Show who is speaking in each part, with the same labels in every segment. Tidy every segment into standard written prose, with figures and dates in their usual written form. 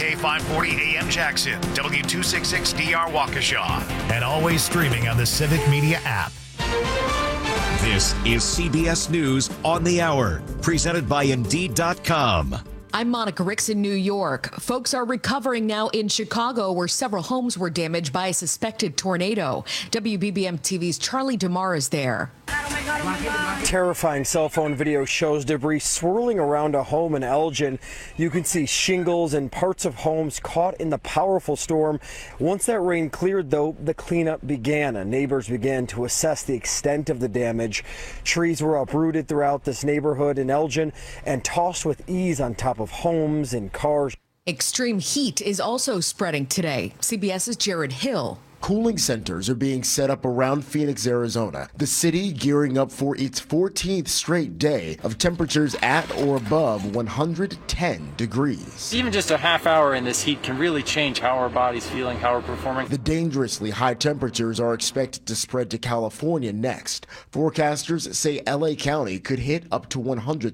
Speaker 1: WAUK 540 AM Jackson, W266DR Waukesha, and always streaming on the Civic Media app. This is CBS News on the Hour, presented by Indeed.com.
Speaker 2: I'm Monica Ricks in New York. Folks are recovering now in Chicago, where several homes were damaged by a suspected tornado. WBBM TV's Charlie DeMar is there.
Speaker 3: Terrifying cell phone video shows debris swirling around a home in Elgin. You can see shingles and parts of homes caught in the powerful storm. Once that rain cleared, though, the cleanup began. Neighbors began to assess the extent of the damage. Trees were uprooted throughout this neighborhood in Elgin and tossed with ease on top of homes and cars.
Speaker 2: Extreme heat is also spreading today. CBS's Jared Hill.
Speaker 4: Cooling centers are being set up around Phoenix, Arizona. The city gearing up for its 14th straight day of temperatures at or above 110 degrees.
Speaker 5: Even just a half hour in this heat can really change how our body's feeling, how we're performing.
Speaker 4: The dangerously high temperatures are expected to spread to California next. Forecasters say LA County could hit up to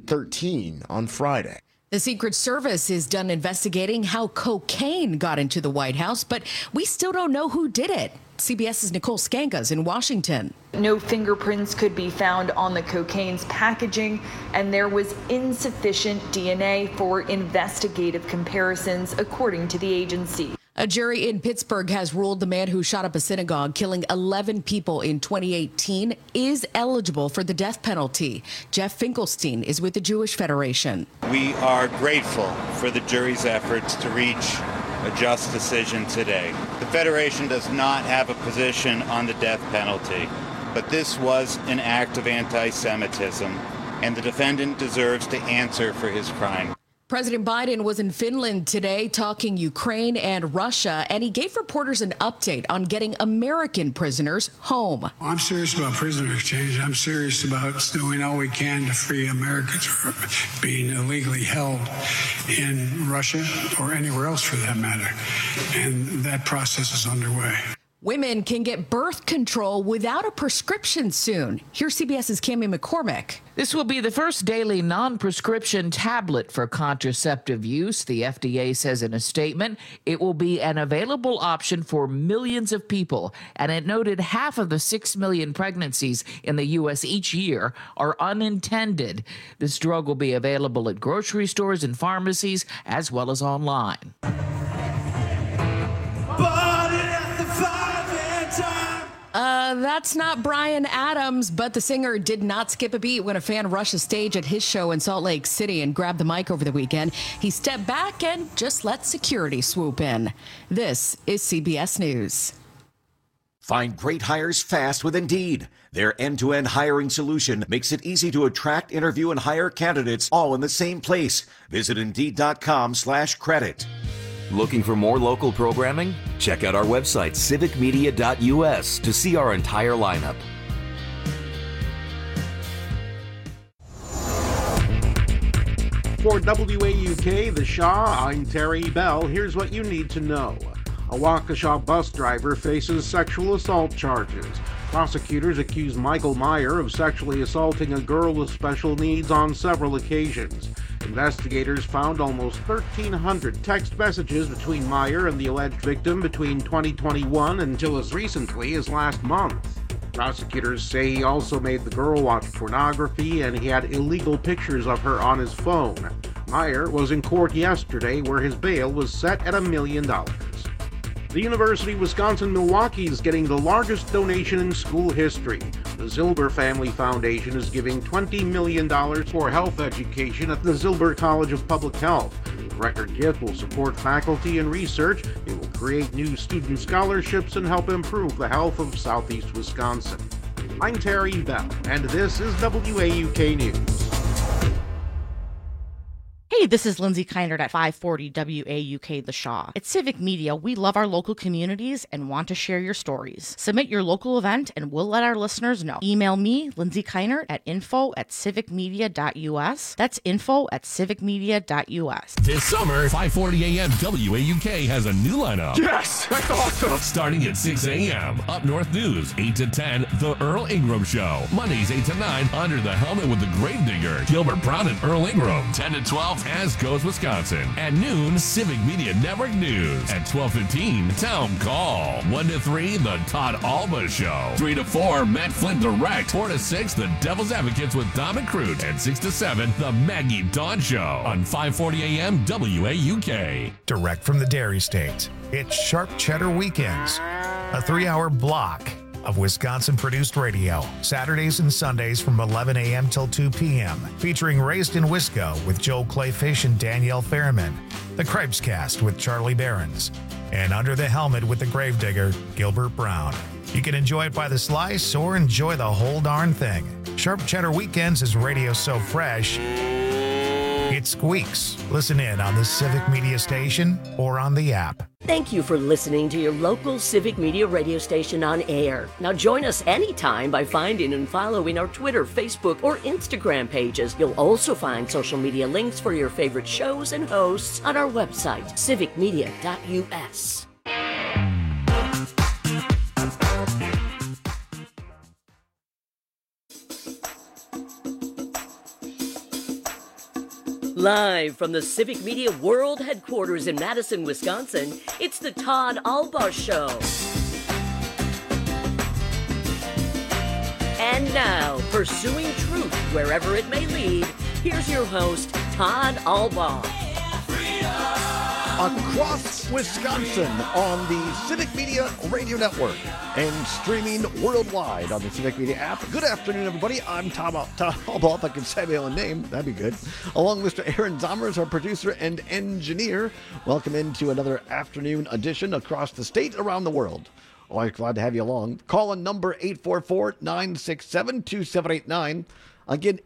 Speaker 4: 113 on Friday.
Speaker 2: The Secret Service is done investigating how cocaine got into the White House, but we still don't know who did it. CBS's Nicole Skangas in Washington.
Speaker 6: No fingerprints could be found on the cocaine's packaging, and there was insufficient DNA for investigative comparisons, according to the agency.
Speaker 2: A jury in Pittsburgh has ruled the man who shot up a synagogue, killing 11 people in 2018, is eligible for the death penalty. Jeff Finkelstein is with the Jewish Federation.
Speaker 7: We are grateful for the jury's efforts to reach a just decision today. The Federation does not have a position on the death penalty, but this was an act of anti-Semitism, and the defendant deserves to answer for his crime.
Speaker 2: President Biden was in Finland today talking Ukraine and Russia, and he gave reporters an update on getting American prisoners home.
Speaker 8: I'm serious about prisoner exchange. I'm serious about doing all we can to free Americans from being illegally held in Russia or anywhere else for that matter. And that process is underway.
Speaker 2: Women can get birth control without a prescription soon. Here's CBS's Cammie McCormick.
Speaker 9: This will be the first daily non-prescription tablet for contraceptive use. The FDA says in a statement it will be an available option for millions of people. And it noted half of the 6 million pregnancies in the U.S. each year are unintended. This drug will be available at grocery stores and pharmacies as well as online.
Speaker 2: That's not Bryan Adams, but the singer did not skip a beat when a fan rushed the stage at his show in Salt Lake City and grabbed the mic over the weekend. He stepped back and just let security swoop in. This is CBS News.
Speaker 1: Find great hires fast with Indeed. Their end-to-end hiring solution makes it easy to attract, interview, and hire candidates all in the same place. Visit Indeed.com/credit.
Speaker 10: Looking for more local programming? Check out our website, civicmedia.us, to see our entire lineup.
Speaker 11: For WAUK, The Shaw, I'm Terry Bell. Here's what you need to know. A Waukesha bus driver faces sexual assault charges. Prosecutors accuse Michael Meyer of sexually assaulting a girl with special needs on several occasions. Investigators found almost 1,300 text messages between Meyer and the alleged victim between 2021 until as recently as last month. Prosecutors say he also made the girl watch pornography and he had illegal pictures of her on his phone. Meyer was in court yesterday where his bail was set at $1 million. The University of Wisconsin-Milwaukee is getting the largest donation in school history. The Zilber Family Foundation is giving $20 million for health education at the Zilber College of Public Health. The record gift will support faculty and research. It will create new student scholarships and help improve the health of Southeast Wisconsin. I'm Terry Bell, and this is WAUK News.
Speaker 12: Hey, this is Lindsay Keinert at 540 WAUK The Shaw. At Civic Media, we love our local communities and want to share your stories. Submit your local event and we'll let our listeners know. Email me, Lindsay Keinert, at info@civicmedia.us. That's info@civicmedia.us.
Speaker 13: This summer, 540 AM WAUK has a new lineup.
Speaker 14: Yes! That's awesome!
Speaker 13: Starting at 6 a.m. Up North News, 8 to 10, The Earl Ingram Show. Mondays, 8 to 9, Under the Helmet with the Grave Digger, Gilbert Brown and Earl Ingram. 10 to 12, Jazz Goes Wisconsin. At noon, Civic Media Network News. At 12:15, Town Call. 1 to 3, The Todd Alba Show. 3 to 4, Matt Flynn Direct. 4 to 6, The Devil's Advocates with Dom and Crute. And 6 to 7, The Maggie Dawn Show on 540 AM WAUK.
Speaker 1: Direct from the Dairy State, it's Sharp Cheddar Weekends, a 3-hour block of Wisconsin-produced radio, Saturdays and Sundays from 11 a.m. till 2 p.m., featuring Raised in Wisco with Joe Clayfish and Danielle Fairman, The Cripes Cast with Charlie Behrens, and Under the Helmet with the Gravedigger, Gilbert Brown. You can enjoy it by the slice or enjoy the whole darn thing. Sharp Cheddar Weekends is radio so fresh, it squeaks. Listen in on the Civic Media Station or on the app.
Speaker 14: Thank you for listening to your local Civic Media radio station on air. Now join us anytime by finding and following our Twitter, Facebook, or Instagram pages. You'll also find social media links for your favorite shows and hosts on our website, civicmedia.us. Live from the Civic Media World Headquarters in Madison, Wisconsin, it's the Todd Alba Show. And now, pursuing truth wherever it may lead, here's your host, Todd Alba.
Speaker 15: Across Wisconsin on the Civic Media Radio Network and streaming worldwide on the Civic Media app. Good afternoon, everybody. I'm Todd Alba. If I could say my own name, that'd be good. Along with Mr. Aaron Zommers, our producer and engineer. Welcome into another afternoon edition across the state, around the world. Always glad to have you along. Call in number 844-967-2789. Again,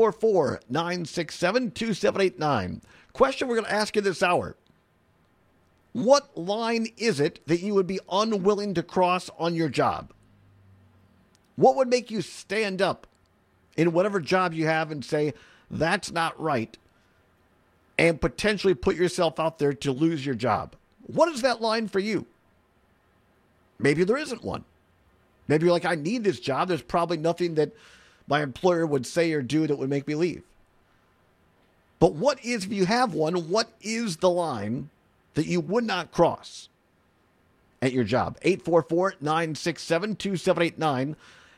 Speaker 15: 844-967-2789. Question we're going to ask you this hour. What line is it that you would be unwilling to cross on your job? What would make you stand up in whatever job you have and say, that's not right, and potentially put yourself out there to lose your job? What is that line for you? Maybe there isn't one. Maybe you're like, I need this job. There's probably nothing that my employer would say or do that would make me leave. But what is, if you have one, what is the line that you would not cross at your job? 844-967-2789.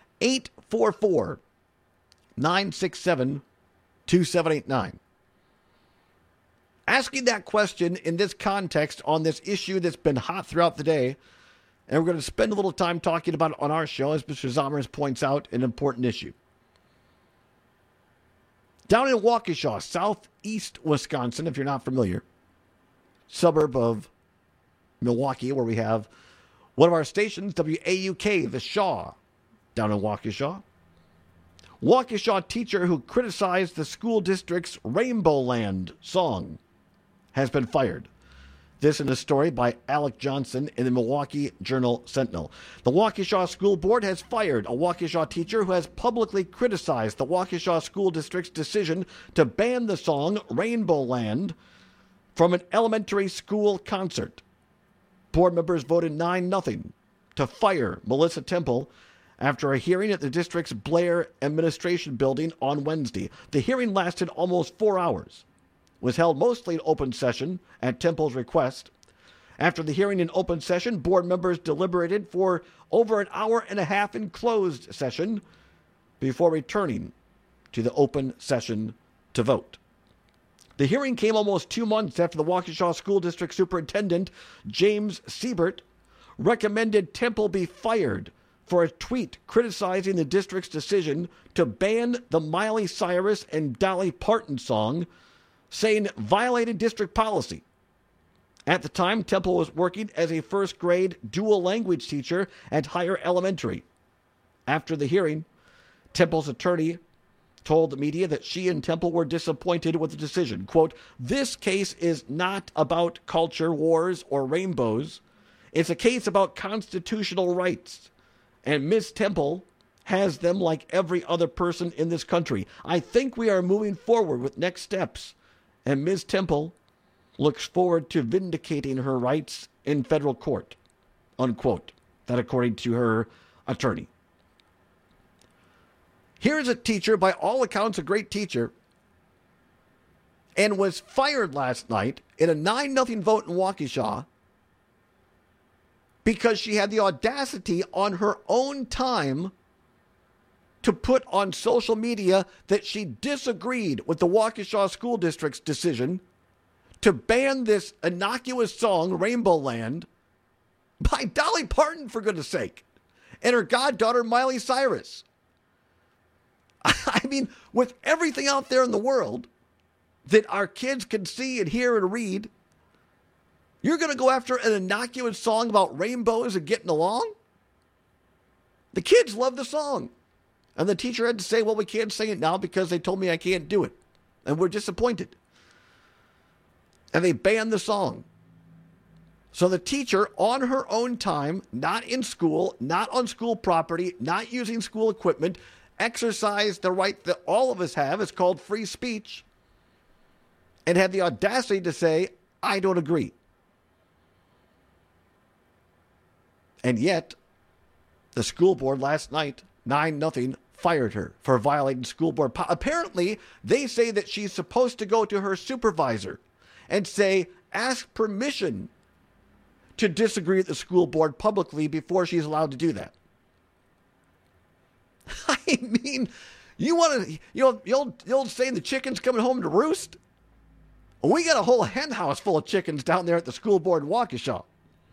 Speaker 15: 844-967-2789. Asking that question in this context on this issue that's been hot throughout the day, and we're going to spend a little time talking about it on our show, as Mr. Zommers points out, an important issue. Down in Waukesha, southeast Wisconsin, if you're not familiar, suburb of Milwaukee, where we have one of our stations, WAUK, the Shaw, down in Waukesha. Waukesha teacher who criticized the school district's Rainbow Land song has been fired. This in a story by Alec Johnson in the Milwaukee Journal-Sentinel. The Waukesha School Board has fired a Waukesha teacher who has publicly criticized the Waukesha School District's decision to ban the song Rainbow Land from an elementary school concert. Board members voted 9-0 to fire Melissa Temple after a hearing at the district's Blair Administration Building on Wednesday. The hearing lasted almost 4 hours. Was held mostly in open session at Temple's request. After the hearing in open session, board members deliberated for over an hour and a half in closed session before returning to the open session to vote. The hearing came almost 2 months after the Waukesha School District Superintendent James Siebert recommended Temple be fired for a tweet criticizing the district's decision to ban the Miley Cyrus and Dolly Parton song, saying it violated district policy. At the time, Temple was working as a first-grade dual language teacher at Higher Elementary. After the hearing, Temple's attorney told the media that she and Temple were disappointed with the decision. Quote, "This case is not about culture wars or rainbows. It's a case about constitutional rights. And Ms. Temple has them like every other person in this country. I think we are moving forward with next steps. And Ms. Temple looks forward to vindicating her rights in federal court," unquote. That according to her attorney. Here's a teacher, by all accounts a great teacher, and was fired last night in a 9-0 vote in Waukesha because she had the audacity on her own time to put on social media that she disagreed with the Waukesha School District's decision to ban this innocuous song, Rainbow Land, by Dolly Parton, for goodness sake, and her goddaughter, Miley Cyrus. I mean, with everything out there in the world that our kids can see and hear and read, you're going to go after an innocuous song about rainbows and getting along? The kids love the song. And the teacher had to say, well, we can't sing it now because they told me I can't do it. And we're disappointed. And they banned the song. So the teacher, on her own time, not in school, not on school property, not using school equipment, exercised the right that all of us have. It's called free speech. And had the audacity to say, I don't agree. And yet, the school board last night, 9-0, fired her for violating school board. Apparently, they say that she's supposed to go to her supervisor and say, ask permission to disagree with the school board publicly before she's allowed to do that. I mean, you want to, the old saying, the chicken's coming home to roost? We got a whole hen house full of chickens down there at the school board in Waukesha.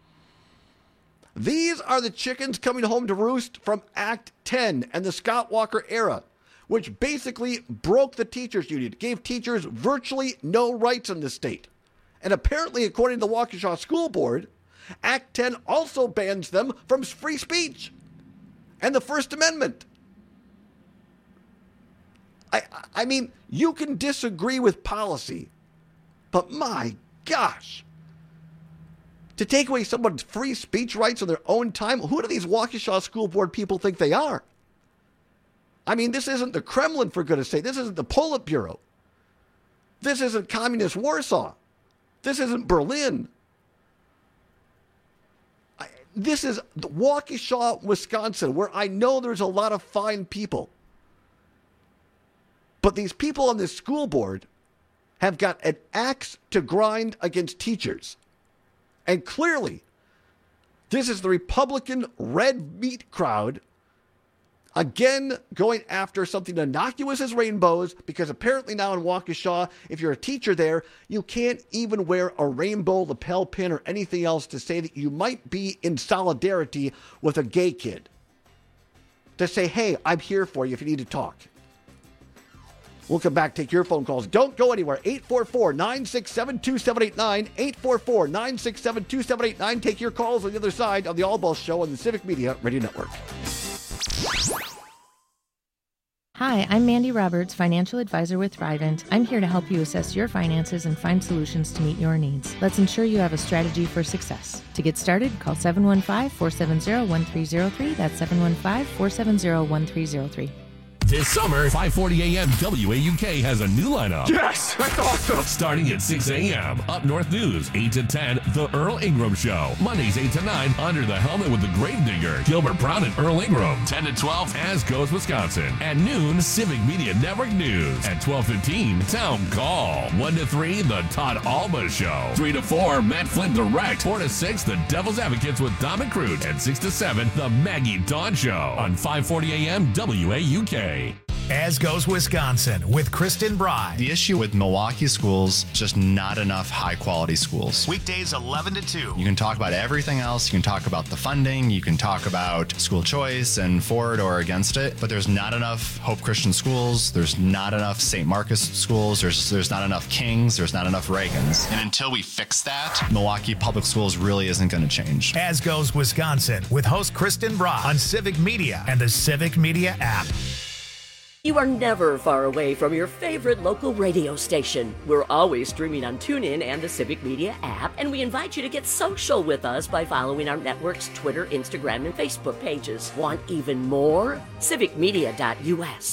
Speaker 15: These are the chickens coming home to roost from Act 10 and the Scott Walker era, which basically broke the teachers' union, gave teachers virtually no rights in the state. And apparently, according to the Waukesha School Board, Act 10 also bans them from free speech and the First Amendment. I mean, you can disagree with policy, but my gosh, to take away someone's free speech rights on their own time, who do these Waukesha School Board people think they are? I mean, this isn't the Kremlin, for goodness sake. This isn't the Politburo. This isn't communist Warsaw. This isn't Berlin. This is Waukesha, Wisconsin, where I know there's a lot of fine people. But these people on this school board have got an axe to grind against teachers. And clearly, this is the Republican red meat crowd, again, going after something innocuous as rainbows, because apparently now in Waukesha, if you're a teacher there, you can't even wear a rainbow lapel pin or anything else to say that you might be in solidarity with a gay kid. To say, hey, I'm here for you if you need to talk. We'll come back, take your phone calls. Don't go anywhere. 844-967-2789. 844-967-2789. Take your calls on the other side of the All Balls Show on the Civic Media Radio Network.
Speaker 16: Hi, I'm Mandy Roberts, financial advisor with Thrivent. I'm here to help you assess your finances and find solutions to meet your needs. Let's ensure you have a strategy for success. To get started, call 715-470-1303. That's 715-470-1303.
Speaker 13: This summer, 5:40 a.m. WAUK has a new lineup.
Speaker 17: Yes, that's awesome.
Speaker 13: Starting at 6 a.m. Up North News, 8 to 10, The Earl Ingram Show. Mondays, 8 to 9, Under the Helmet with the Gravedigger, Gilbert Brown and Earl Ingram. 10 to 12, As Goes Wisconsin. At noon, Civic Media Network News. At 12:15, Town Call. 1 to 3, The Todd Alba Show. 3 to 4, Matt Flynn Direct. 4 to 6, The Devil's Advocates with Dom and Crute. And 6 to 7, The Maggie Dawn Show. On 5:40 a.m. WAUK.
Speaker 1: As Goes Wisconsin with Kristen Bride.
Speaker 18: The issue with Milwaukee schools, just not enough high-quality schools.
Speaker 1: Weekdays 11 to 2.
Speaker 18: You can talk about everything else. You can talk about the funding. You can talk about school choice and for it or against it. But there's not enough Hope Christian schools. There's not enough St. Marcus schools. There's not enough Kings. There's not enough Reagans. And until we fix that, Milwaukee Public Schools really isn't going to change.
Speaker 1: As Goes Wisconsin with host Kristen Bride on Civic Media and the Civic Media app.
Speaker 14: You are never far away from your favorite local radio station. We're always streaming on TuneIn and the Civic Media app, and we invite you to get social with us by following our network's Twitter, Instagram, and Facebook pages. Want even more? CivicMedia.us.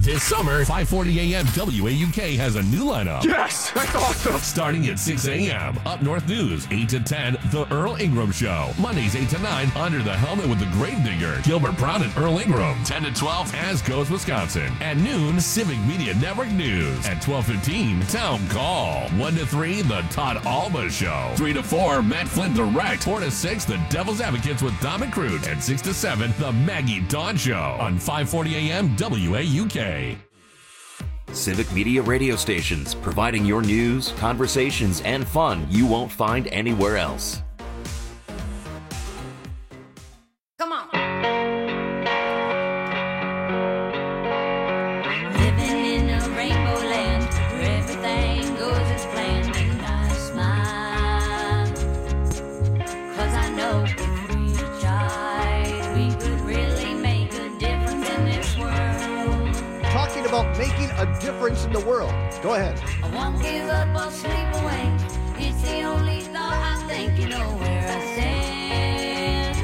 Speaker 13: This summer, 5:40 a.m. WAUK has a new lineup.
Speaker 15: Yes, that's awesome.
Speaker 13: Starting at 6 a.m., Up North News, 8 to 10, The Earl Ingram Show. Mondays, 8 to 9, Under the Helmet with the Gravedigger, Gilbert Brown and Earl Ingram. 10 to 12, As Goes Wisconsin. At noon, Civic Media Network News. At 12:15, Town Call. 1 to 3, The Todd Alba Show. 3 to 4, Matt Flynn Direct. 4 to 6, The Devil's Advocates with Dom McCroot. And 6 to 7, The Maggie Dawn Show on 5:40 a.m. WAUK.
Speaker 10: Civic Media radio stations, providing your news, conversations, and fun you won't find anywhere else.
Speaker 17: Come on. Living in a rainbow land where everything goes as planned, and I smile 'cause I know if we tried, we could really make a difference in this world.
Speaker 15: Talking about making a difference in the world. Go ahead.
Speaker 17: I won't give up or sleep away. It's the only thought I think, you know where I stand.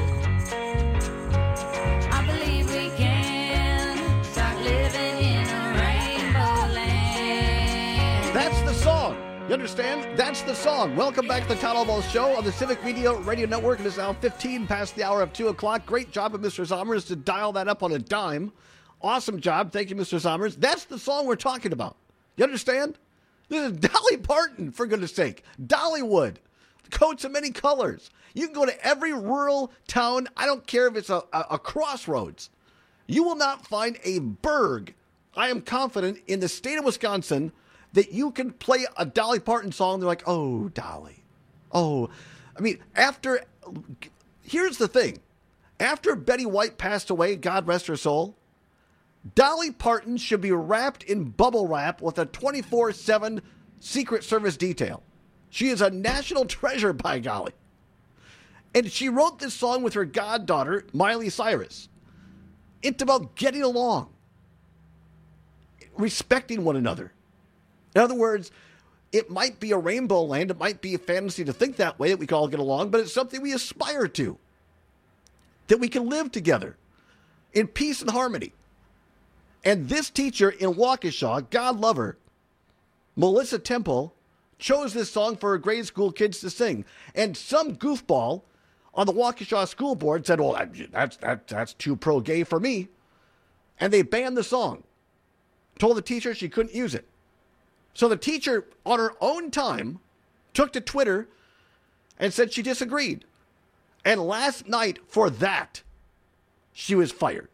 Speaker 17: I believe we can start living in a rainbow land.
Speaker 15: That's the song. You understand? That's the song. Welcome back to the Todd Alba Show on the Civic Media Radio Network. It is now 15 past the hour of 2 o'clock. Great job of Mr. Zommers to dial that up on a dime. Awesome job. Thank you, Mr. Zommers. That's the song we're talking about. You understand? This is Dolly Parton, for goodness sake. Dollywood. Coats of many colors. You can go to every rural town. I don't care if it's a crossroads. You will not find a burg, I am confident, in the state of Wisconsin that you can play a Dolly Parton song. They're like, oh, Dolly. Oh, I mean, here's the thing. After Betty White passed away, God rest her soul, Dolly Parton should be wrapped in bubble wrap with a 24/7 Secret Service detail. She is a national treasure, by golly. And she wrote this song with her goddaughter, Miley Cyrus. It's about getting along, respecting one another. In other words, it might be a rainbow land. It might be a fantasy to think that way, that we can all get along, but it's something we aspire to, that we can live together in peace and harmony. And this teacher in Waukesha, God love her, Melissa Temple, chose this song for her grade school kids to sing. And some goofball on the Waukesha school board said, well, that's too pro-gay for me. And they banned the song. Told the teacher she couldn't use it. So the teacher, on her own time, took to Twitter and said she disagreed. And last night, for that, she was fired.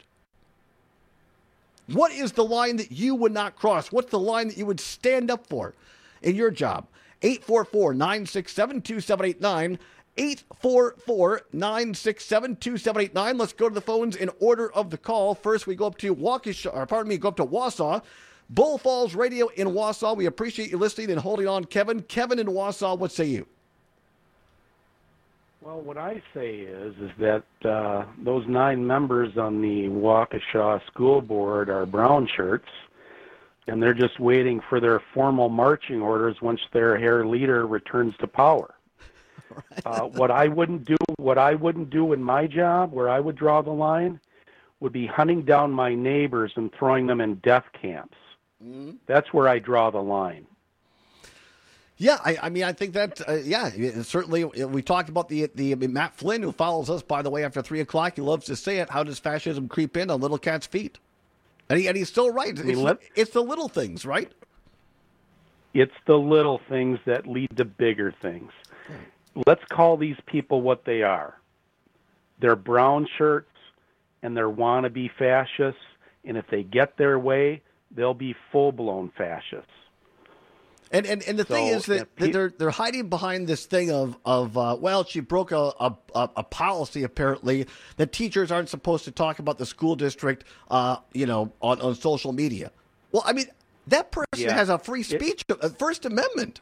Speaker 15: What is the line that you would not cross? What's the line that you would stand up for in your job? 844-967-2789. 844-967-2789. Let's go to the phones in order of the call. First, we go up to go up to Wausau. Bull Falls Radio in Wausau. We appreciate you listening and holding on, Kevin. Kevin in Wausau, what say you?
Speaker 19: Well, what I say is that those 9 members on the Waukesha School Board are brown shirts, and they're just waiting for their formal marching orders once their hair leader returns to power. What I wouldn't do in my job, where I would draw the line, would be hunting down my neighbors and throwing them in death camps. Mm-hmm. That's where I draw the line.
Speaker 15: Yeah, I mean, I think that, certainly we talked about the Matt Flynn, who follows us, by the way, after 3 o'clock. He loves to say it. How does fascism creep in on little cat's feet? And he's still right. It's the little things, right?
Speaker 19: It's the little things that lead to bigger things. Let's call these people what they are. They're brown shirts, and they're wannabe fascists, and if they get their way, they'll be full-blown fascists.
Speaker 15: And the thing is that they're hiding behind this thing of she broke a policy, apparently, that teachers aren't supposed to talk about the school district on social media. Well, I mean, that person has a free speech, a First Amendment.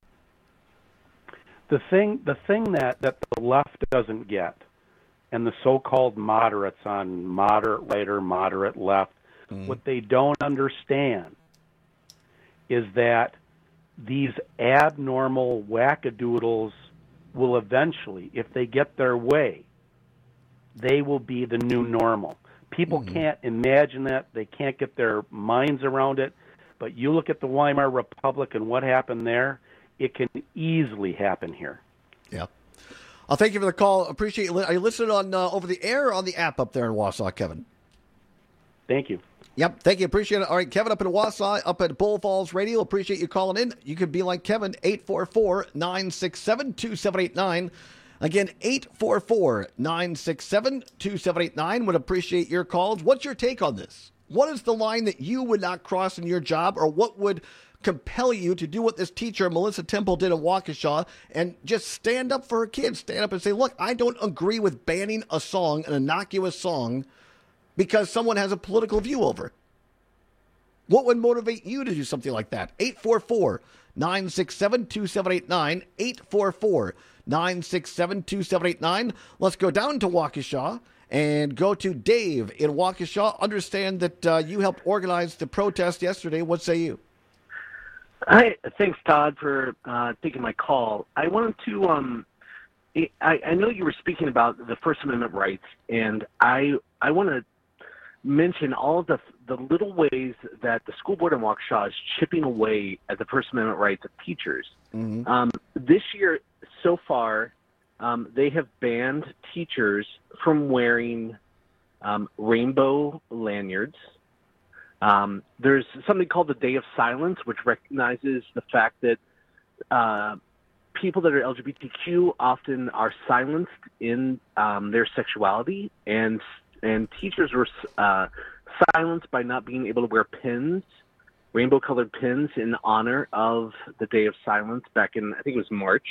Speaker 19: The thing that the left doesn't get, and the so-called moderates on moderate right or moderate left, what they don't understand is that these abnormal wackadoodles will eventually, if they get their way, they will be the new normal. People can't imagine that. They can't get their minds around it. But you look at the Weimar Republic and what happened there, it can easily happen here.
Speaker 15: Yeah. I'll thank you for the call. Appreciate you. Are you listening on over the air or on the app up there in Wausau, Kevin?
Speaker 19: Thank you.
Speaker 15: Yep, thank you. Appreciate it. All right, Kevin up in Wausau, up at Bull Falls Radio. Appreciate you calling in. You could be like Kevin, 844-967-2789. Again, 844-967-2789. Would appreciate your calls. What's your take on this? What is the line that you would not cross in your job, or what would compel you to do what this teacher, Melissa Temple, did in Waukesha and just stand up for her kids? Stand up and say, look, I don't agree with banning a song, an innocuous song, because someone has a political view over it. What would motivate you to do something like that? 844-967-2789, 844-967-2789. Let's go down to Waukesha and go to Dave in Waukesha. Understand that you helped organize the protest yesterday. What say you?
Speaker 20: Hi, thanks, Todd, for taking my call. I wanted to I know you were speaking about the First Amendment rights, and I want to mention all of the little ways that the school board in Waukesha is chipping away at the First Amendment rights of teachers. This year, so far, they have banned teachers from wearing rainbow lanyards. There's something called the Day of Silence, which recognizes the fact that people that are LGBTQ often are silenced in their sexuality, and teachers were silenced by not being able to wear pins, rainbow-colored pins, in honor of the Day of Silence back in, I think it was March.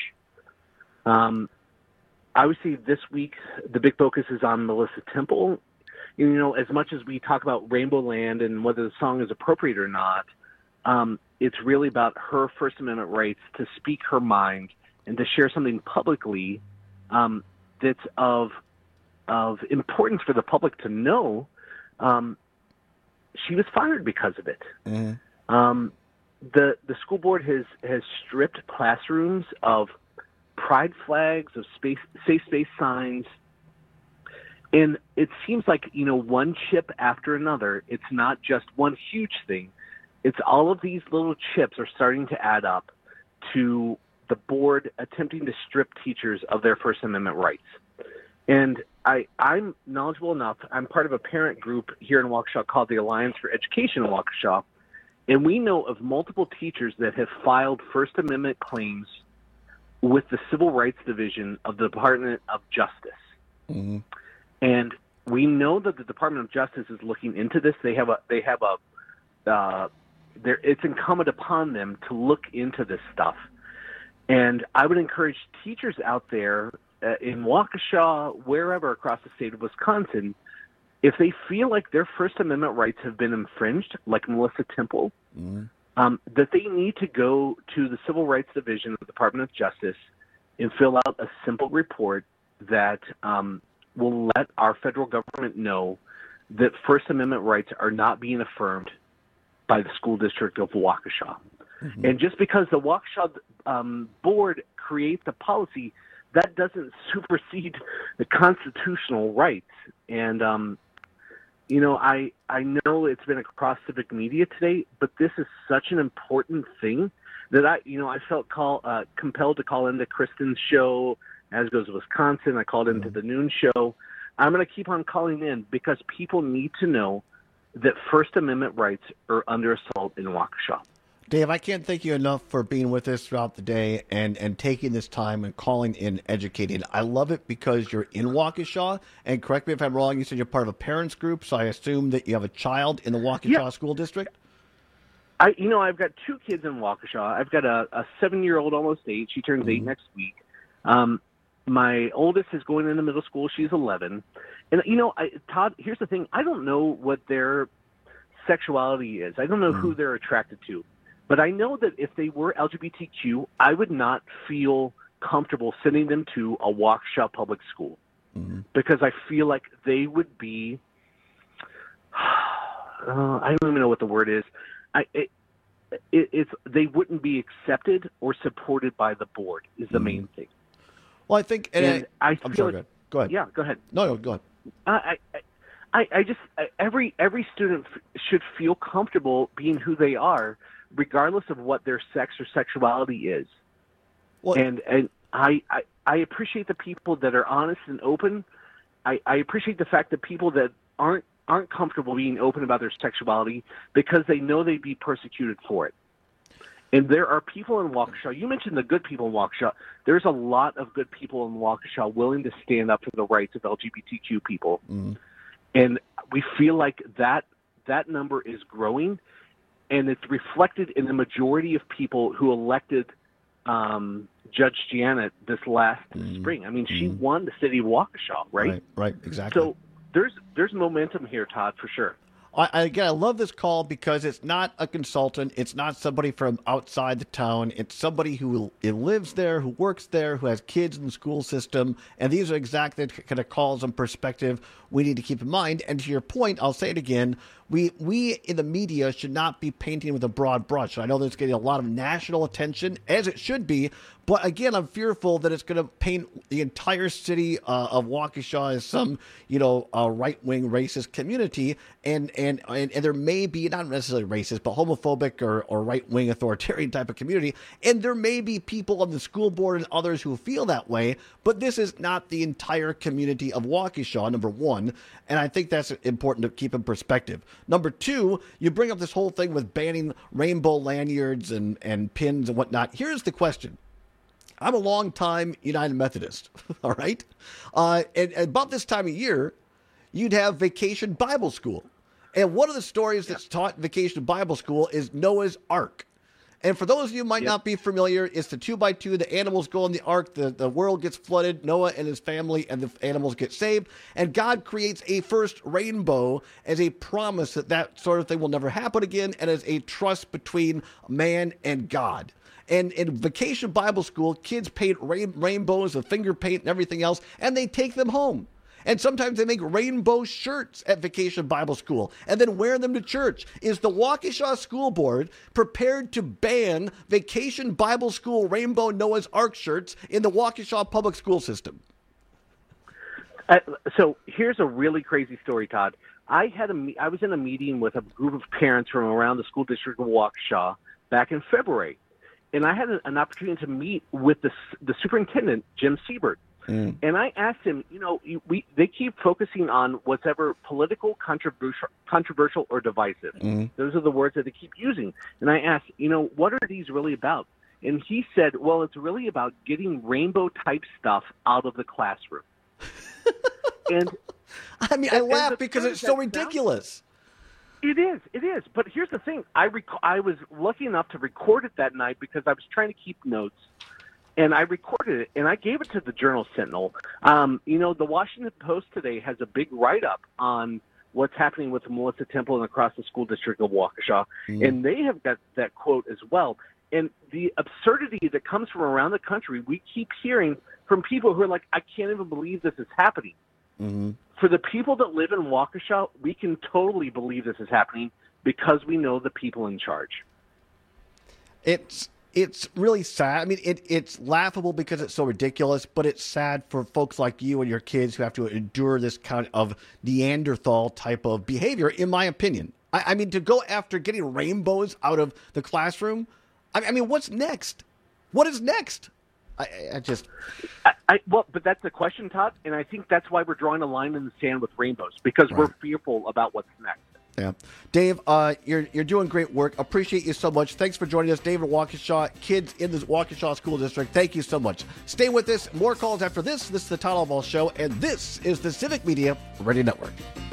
Speaker 20: Obviously, this week, the big focus is on Melissa Temple. You know, as much as we talk about Rainbow Land and whether the song is appropriate or not, it's really about her First Amendment rights to speak her mind and to share something publicly that's of importance for the public to know. She was fired because of it. The school board has stripped classrooms of pride flags, of safe space signs, and it seems like, you know, one chip after another. It's not just one huge thing. It's all of these little chips are starting to add up to the board attempting to strip teachers of their First Amendment rights. And I'm knowledgeable enough. I'm part of a parent group here in Waukesha called the Alliance for Education in Waukesha, and we know of multiple teachers that have filed First Amendment claims with the Civil Rights Division of the Department of Justice. And we know that the Department of Justice is looking into this. It's incumbent upon them to look into this stuff. And I would encourage teachers out there in Waukesha, wherever across the state of Wisconsin, if they feel like their First Amendment rights have been infringed, like Melissa Temple, that they need to go to the Civil Rights Division of the Department of Justice and fill out a simple report that will let our federal government know that First Amendment rights are not being affirmed by the school district of Waukesha. And just because the Waukesha board creates a policy, that doesn't supersede the constitutional rights. And, you know, I know it's been across civic media today, but this is such an important thing that I felt compelled to call into Kristen's show, As Goes Wisconsin. I called into the noon show. I'm going to keep on calling in because people need to know that First Amendment rights are under assault in Waukesha.
Speaker 15: Dave, I can't thank you enough for being with us throughout the day and taking this time and calling in, educating. I love it because you're in Waukesha, and correct me if I'm wrong, you said you're part of a parents group, so I assume that you have a child in the Waukesha school district?
Speaker 20: I've got two kids in Waukesha. I've got a 7-year-old, almost 8. She turns 8 next week. My oldest is going into middle school. She's 11. And, you know, Todd, here's the thing. I don't know what their sexuality is. I don't know who they're attracted to. But I know that if they were LGBTQ, I would not feel comfortable sending them to a Waukesha public school because I feel like they would be, I don't even know what the word is. They wouldn't be accepted or supported by the board is the main thing. Well, I think, I'm sorry,
Speaker 15: go ahead.
Speaker 20: Yeah, go ahead.
Speaker 15: No, go ahead.
Speaker 20: Every student should feel comfortable being who they are, regardless of what their sex or sexuality is. Well, and I appreciate the people that are honest and open. I appreciate the fact that people that aren't comfortable being open about their sexuality because they know they'd be persecuted for it. And there are people in Waukesha. You mentioned the good people in Waukesha. There's a lot of good people in Waukesha willing to stand up for the rights of LGBTQ people. Mm. And we feel like that number is growing, and it's reflected in the majority of people who elected Judge Janet this last spring. I mean, she won the city of Waukesha, right?
Speaker 15: Right, exactly.
Speaker 20: So there's momentum here, Todd, for sure.
Speaker 15: I love this call because it's not a consultant. It's not somebody from outside the town. It's somebody who lives there, who works there, who has kids in the school system. And these are exactly the kind of calls and perspective we need to keep in mind. And to your point, I'll say it again, we in the media should not be painting with a broad brush. I know there's getting a lot of national attention, as it should be. But again, I'm fearful that it's going to paint the entire city of Waukesha as some, right-wing racist community, and there may be not necessarily racist, but homophobic or right-wing authoritarian type of community, and there may be people on the school board and others who feel that way. But this is not the entire community of Waukesha, number one, and I think that's important to keep in perspective. Number two, you bring up this whole thing with banning rainbow lanyards and pins and whatnot. Here's the question. I'm a long-time United Methodist, all right? And about this time of year, you'd have Vacation Bible School. And one of the stories that's taught in Vacation Bible School is Noah's Ark. And for those of you who might not be familiar, it's the 2x2, the animals go in the ark, the world gets flooded, Noah and his family and the animals get saved, and God creates a first rainbow as a promise that sort of thing will never happen again, and as a trust between man and God. And in Vacation Bible School, kids paint rainbows with finger paint and everything else, and they take them home. And sometimes they make rainbow shirts at Vacation Bible School and then wear them to church. Is the Waukesha School Board prepared to ban Vacation Bible School rainbow Noah's Ark shirts in the Waukesha public school system?
Speaker 20: So here's a really crazy story, Todd. I was in a meeting with a group of parents from around the school district of Waukesha back in February. And I had an opportunity to meet with the superintendent, Jim Siebert. And I asked him, they keep focusing on whatever political, controversial, or divisive. Those are the words that they keep using. And I asked, what are these really about? And he said, well, it's really about getting rainbow-type stuff out of the classroom. And
Speaker 15: I mean, I laugh because it's so ridiculous.
Speaker 20: It is. But here's the thing. I was lucky enough to record it that night because I was trying to keep notes. And I recorded it, and I gave it to the Journal-Sentinel. The Washington Post today has a big write-up on what's happening with Melissa Temple and across the school district of Waukesha. And they have got that quote as well. And the absurdity that comes from around the country, we keep hearing from people who are like, I can't even believe this is happening. For the people that live in Waukesha, we can totally believe this is happening because we know the people in charge.
Speaker 15: It's really sad. I mean, it's laughable because it's so ridiculous, but it's sad for folks like you and your kids who have to endure this kind of Neanderthal type of behavior, in my opinion. I mean, to go after getting rainbows out of the classroom, I mean, what's next? What is next?
Speaker 20: But that's the question, Todd, and I think that's why we're drawing a line in the sand with rainbows, because we're fearful about what's next.
Speaker 15: Yeah. Dave, you're doing great work. Appreciate you so much. Thanks for joining us. David Waukesha, kids in the Waukesha School District. Thank you so much. Stay with us. More calls after this. This is the Todd Albaugh Show, and this is the Civic Media Radio Network.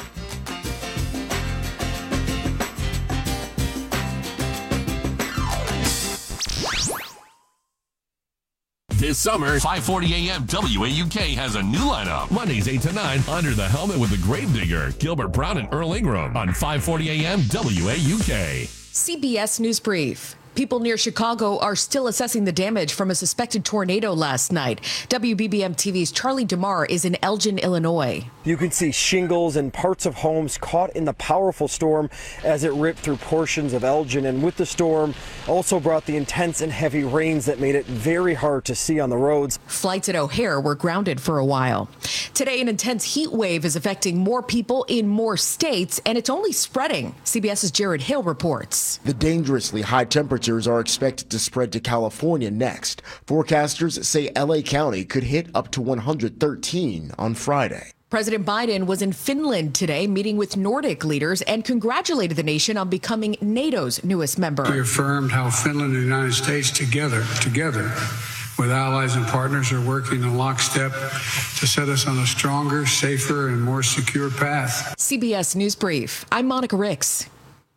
Speaker 13: This summer, 5:40 a.m. WAUK has a new lineup. Mondays 8 to 9, Under the Helmet with the Gravedigger, Gilbert Brown and Earl Ingram on 5:40 a.m. WAUK.
Speaker 2: CBS News Brief. People near Chicago are still assessing the damage from a suspected tornado last night. WBBM TV's Charlie DeMar is in Elgin, Illinois.
Speaker 3: You can see shingles and parts of homes caught in the powerful storm as it ripped through portions of Elgin. And with the storm, also brought the intense and heavy rains that made it very hard to see on the roads.
Speaker 2: Flights at O'Hare were grounded for a while. Today, an intense heat wave is affecting more people in more states, and it's only spreading. CBS's Jared Hill reports.
Speaker 4: The dangerously high temperatures are expected to spread to California next. Forecasters say LA County could hit up to 113 on Friday.
Speaker 2: President Biden was in Finland today meeting with Nordic leaders and congratulated the nation on becoming NATO's newest member.
Speaker 8: We affirmed how Finland and the United States together with allies and partners are working in lockstep to set us on a stronger, safer, and more secure path.
Speaker 2: CBS News Brief. I'm Monica Ricks.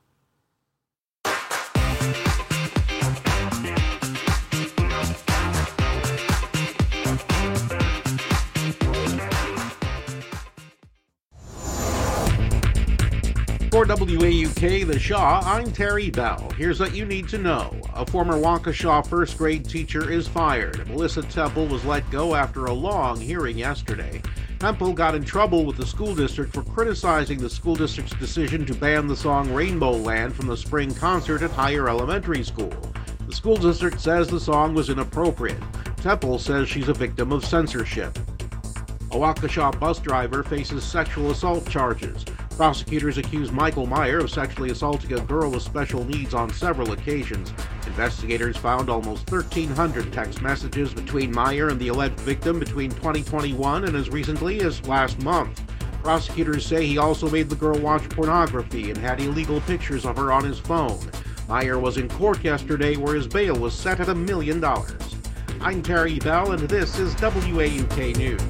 Speaker 11: For WAUK The Shaw, I'm Terry Bell. Here's what you need to know. A former Waukesha first grade teacher is fired. Melissa Temple was let go after a long hearing yesterday. Temple got in trouble with the school district for criticizing the school district's decision to ban the song Rainbow Land from the spring concert at Higher Elementary School. The school district says the song was inappropriate. Temple says she's a victim of censorship. A Waukesha bus driver faces sexual assault charges. Prosecutors accuse Michael Meyer of sexually assaulting a girl with special needs on several occasions. Investigators found almost 1,300 text messages between Meyer and the alleged victim between 2021 and as recently as last month. Prosecutors say he also made the girl watch pornography and had illegal pictures of her on his phone. Meyer was in court yesterday where his bail was set at $1 million. I'm Terry Bell, and this is WAUK News.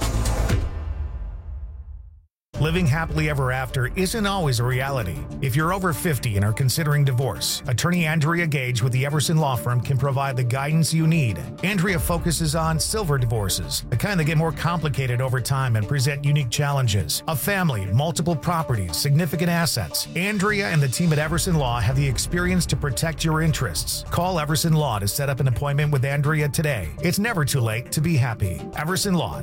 Speaker 1: Living happily ever after isn't always a reality. If you're over 50 and are considering divorce, attorney Andrea Gage with the Everson Law Firm can provide the guidance you need. Andrea focuses on silver divorces, the kind that get more complicated over time and present unique challenges. A family, multiple properties, significant assets. Andrea and the team at Everson Law have the experience to protect your interests. Call Everson Law to set up an appointment with Andrea today. It's never too late to be happy. Everson Law,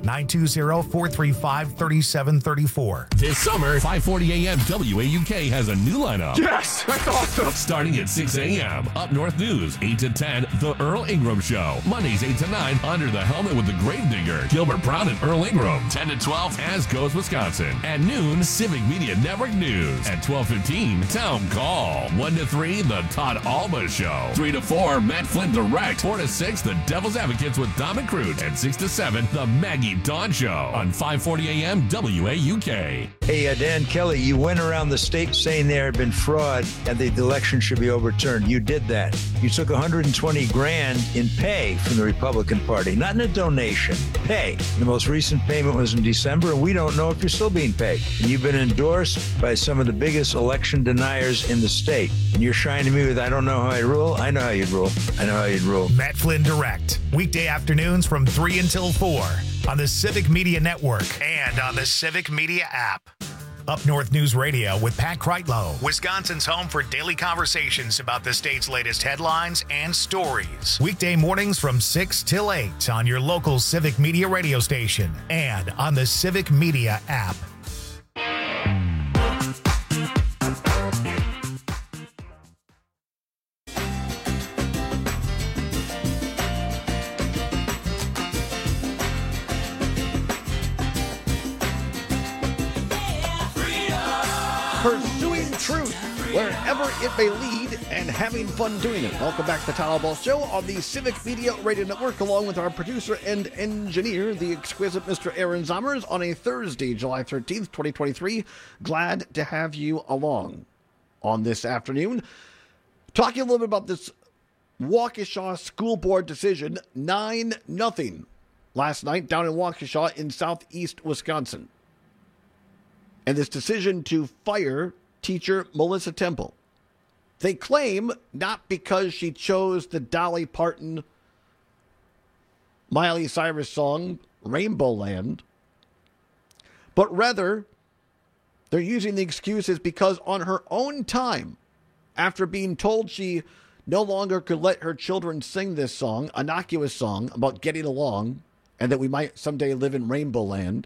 Speaker 1: 920-435-3734.
Speaker 13: This summer, 5:40 a.m. WAUK has a new lineup.
Speaker 11: Yes, that's awesome.
Speaker 13: Starting at 6 a.m. Up North News, 8 to 10, The Earl Ingram Show. Mondays, 8 to 9, Under the Helmet with the Gravedigger, Gilbert Brown and Earl Ingram. 10 to 12, As Goes Wisconsin. At noon, Civic Media Network News. At 12:15, Town Call. 1 to 3, The Todd Alba Show. 3 to 4, Matt Flynn Direct. 4 to 6, The Devil's Advocates with Dom and Crute. And 6 to 7, The Maggie Dawn Show. On 5:40 a.m. WAUK.
Speaker 21: Hey, Dan Kelly, you went around the state saying there had been fraud and the election should be overturned. You did that. You took $120,000 in pay from the Republican Party, not in a donation, pay. The most recent payment was in December, and we don't know if you're still being paid. And you've been endorsed by some of the biggest election deniers in the state. And you're shining me with, I don't know how I rule. I know how you'd rule. I know how you'd rule.
Speaker 1: Matt Flynn Direct, weekday afternoons from 3 until 4 on the Civic Media Network and on the Civic Media app. Up North News Radio with Pat Kreitlow, Wisconsin's home for daily conversations about the state's latest headlines and stories. Weekday mornings from 6 till 8 on your local Civic Media radio station and on the Civic Media app.
Speaker 15: Pursuing truth wherever it may lead and having fun doing it. Welcome back to the Todd Alba Show on the Civic Media Radio Network, along with our producer and engineer, the exquisite Mr. Aaron Zommers, on a Thursday, July 13th, 2023. Glad to have you along on this afternoon. Talking a little bit about this Waukesha School Board decision, 9-0 last night down in Waukesha in southeast Wisconsin. And this decision to fire teacher Melissa Temple. They claim not because she chose the Dolly Parton, Miley Cyrus song, Rainbow Land, but rather they're using the excuses because on her own time, after being told she no longer could let her children sing this song, innocuous song about getting along and that we might someday live in Rainbow Land.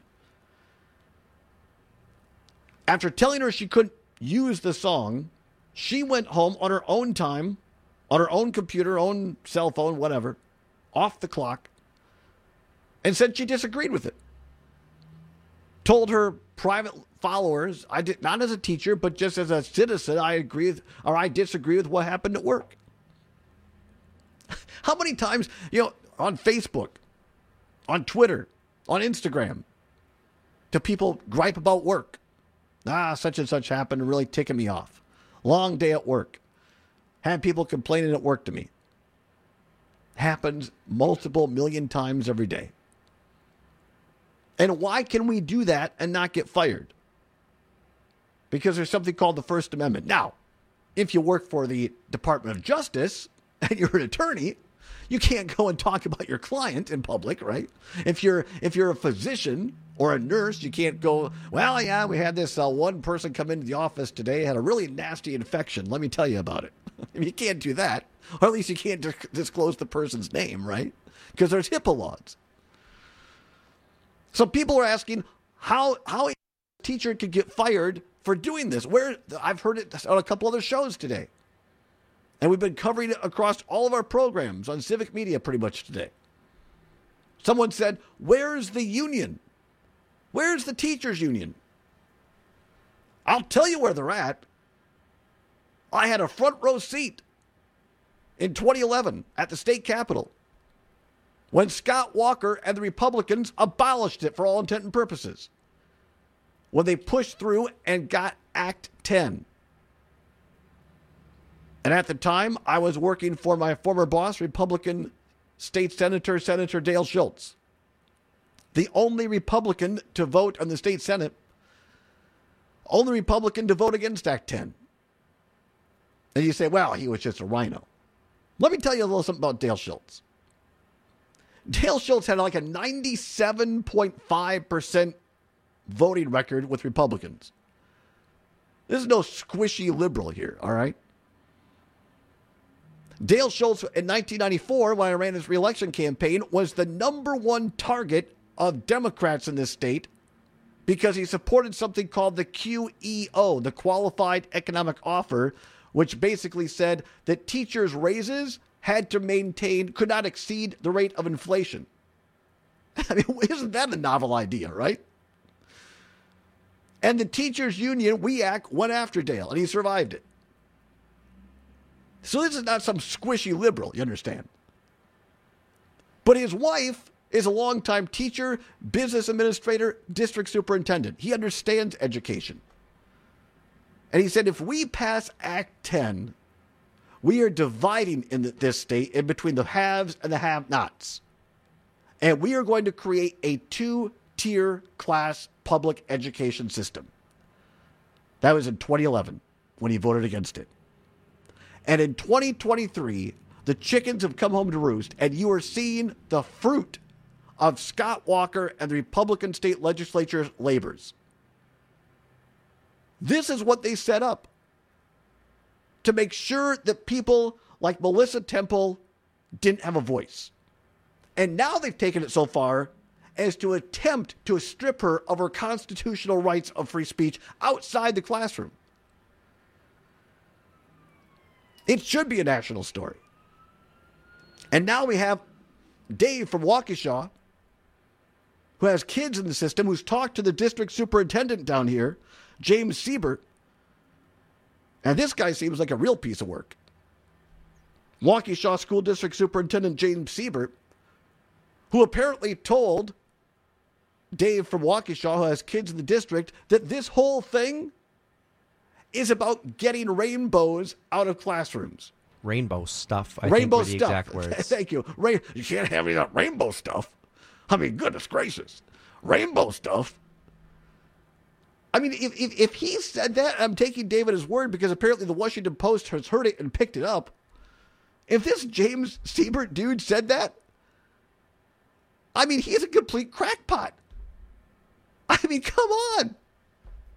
Speaker 15: After telling her she couldn't use the song, she went home on her own time, on her own computer, own cell phone, whatever, off the clock, and said she disagreed with it. Told her private followers, I did not as a teacher, but just as a citizen, I disagree with what happened at work. How many times, on Facebook, on Twitter, on Instagram, do people gripe about work? Such and such happened, really ticking me off. Long day at work. Had people complaining at work to me. Happens multiple million times every day. And why can we do that and not get fired? Because there's something called the First Amendment. Now, if you work for the Department of Justice and you're an attorney, you can't go and talk about your client in public, right? If you're a physician or a nurse, you can't go, well, yeah, we had this one person come into the office today, had a really nasty infection. Let me tell you about it. You can't do that. Or at least you can't disclose the person's name, right? Because there's HIPAA laws. So people are asking how a teacher could get fired for doing this. I've heard it on a couple other shows today. And we've been covering it across all of our programs on Civic Media pretty much today. Someone said, where's the union? Where's the teachers' union? I'll tell you where they're at. I had a front row seat in 2011 at the state capitol when Scott Walker and the Republicans abolished it for all intent and purposes. When they pushed through and got Act 10. And at the time, I was working for my former boss, Republican State Senator Dale Schultz. The only Republican to vote on the state Senate. Only Republican to vote against Act 10. And you say, well, he was just a rhino. Let me tell you a little something about Dale Schultz. Dale Schultz had like a 97.5% voting record with Republicans. This is no squishy liberal here, all right? Dale Schultz in 1994, when I ran his reelection campaign, was the number one target of Democrats in this state because he supported something called the QEO, the Qualified Economic Offer, which basically said that teachers' raises could not exceed the rate of inflation. I mean, isn't that a novel idea, right? And the teachers' union, WEAC, went after Dale, and he survived it. So this is not some squishy liberal, you understand? But his wife is a longtime teacher, business administrator, district superintendent. He understands education. And he said, if we pass Act 10, we are dividing in this state in between the haves and the have-nots. And we are going to create a two-tier class public education system. That was in 2011 when he voted against it. And in 2023, the chickens have come home to roost, and you are seeing the fruit of Scott Walker and the Republican state legislature's labors. This is what they set up to make sure that people like Melissa Temple didn't have a voice. And now they've taken it so far as to attempt to strip her of her constitutional rights of free speech outside the classroom. It should be a national story. And now we have Dave from Waukesha, who has kids in the system, who's talked to the district superintendent down here, James Siebert. And this guy seems like a real piece of work. Waukesha School District Superintendent James Siebert, who apparently told Dave from Waukesha, who has kids in the district, that this whole thing is about getting rainbows out of classrooms.
Speaker 5: Rainbow stuff, I
Speaker 15: rainbow
Speaker 5: think were the
Speaker 15: stuff.
Speaker 5: exact words.
Speaker 15: Thank you. You can't have any of that rainbow stuff. I mean, goodness gracious. Rainbow stuff. I mean, if he said that, I'm taking David at his word because apparently the Washington Post has heard it and picked it up. If this James Siebert dude said that, I mean, he's a complete crackpot. I mean, come on.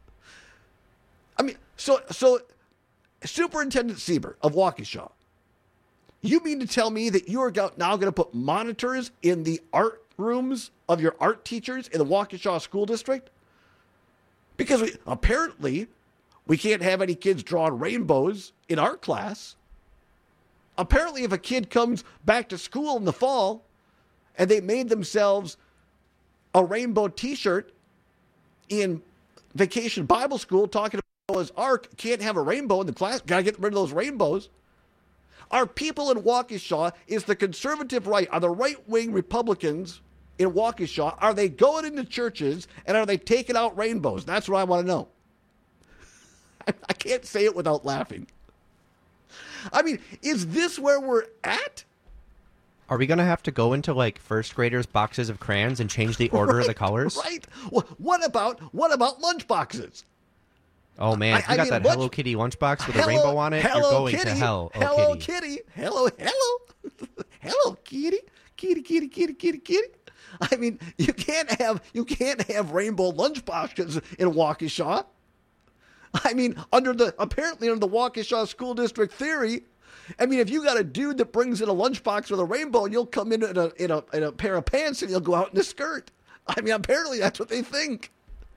Speaker 15: I mean, so Superintendent Siebert of Waukesha You mean to tell me that you are now going to put monitors in the art rooms of your art teachers in the Waukesha School District? Because apparently we can't have any kids drawing rainbows in art class. Apparently, if a kid comes back to school in the fall and they made themselves a rainbow T-shirt in Vacation Bible School talking about Noah's Ark, can't have a rainbow in the class, got to get rid of those rainbows. Our people in Waukesha, is the conservative right, are the right-wing Republicans in Waukesha, are they going into churches and are they taking out rainbows? That's what I want to know. I can't say it without laughing. I mean, is this where we're at?
Speaker 5: Are we going to have to go into like first graders' boxes of crayons and change the order of the colors?
Speaker 15: Right. What about lunchboxes?
Speaker 5: Oh man, if you got that Hello Kitty lunchbox with a rainbow on it, you're going to hell. Oh,
Speaker 15: Hello Kitty. Hello. Hello Kitty. Kitty. I mean, you can't have rainbow lunchboxes in Waukesha. I mean, apparently under the Waukesha School District theory, I mean, if you got a dude that brings in a lunchbox with a rainbow, and you'll come in a pair of pants and you'll go out in a skirt. I mean, apparently that's what they think.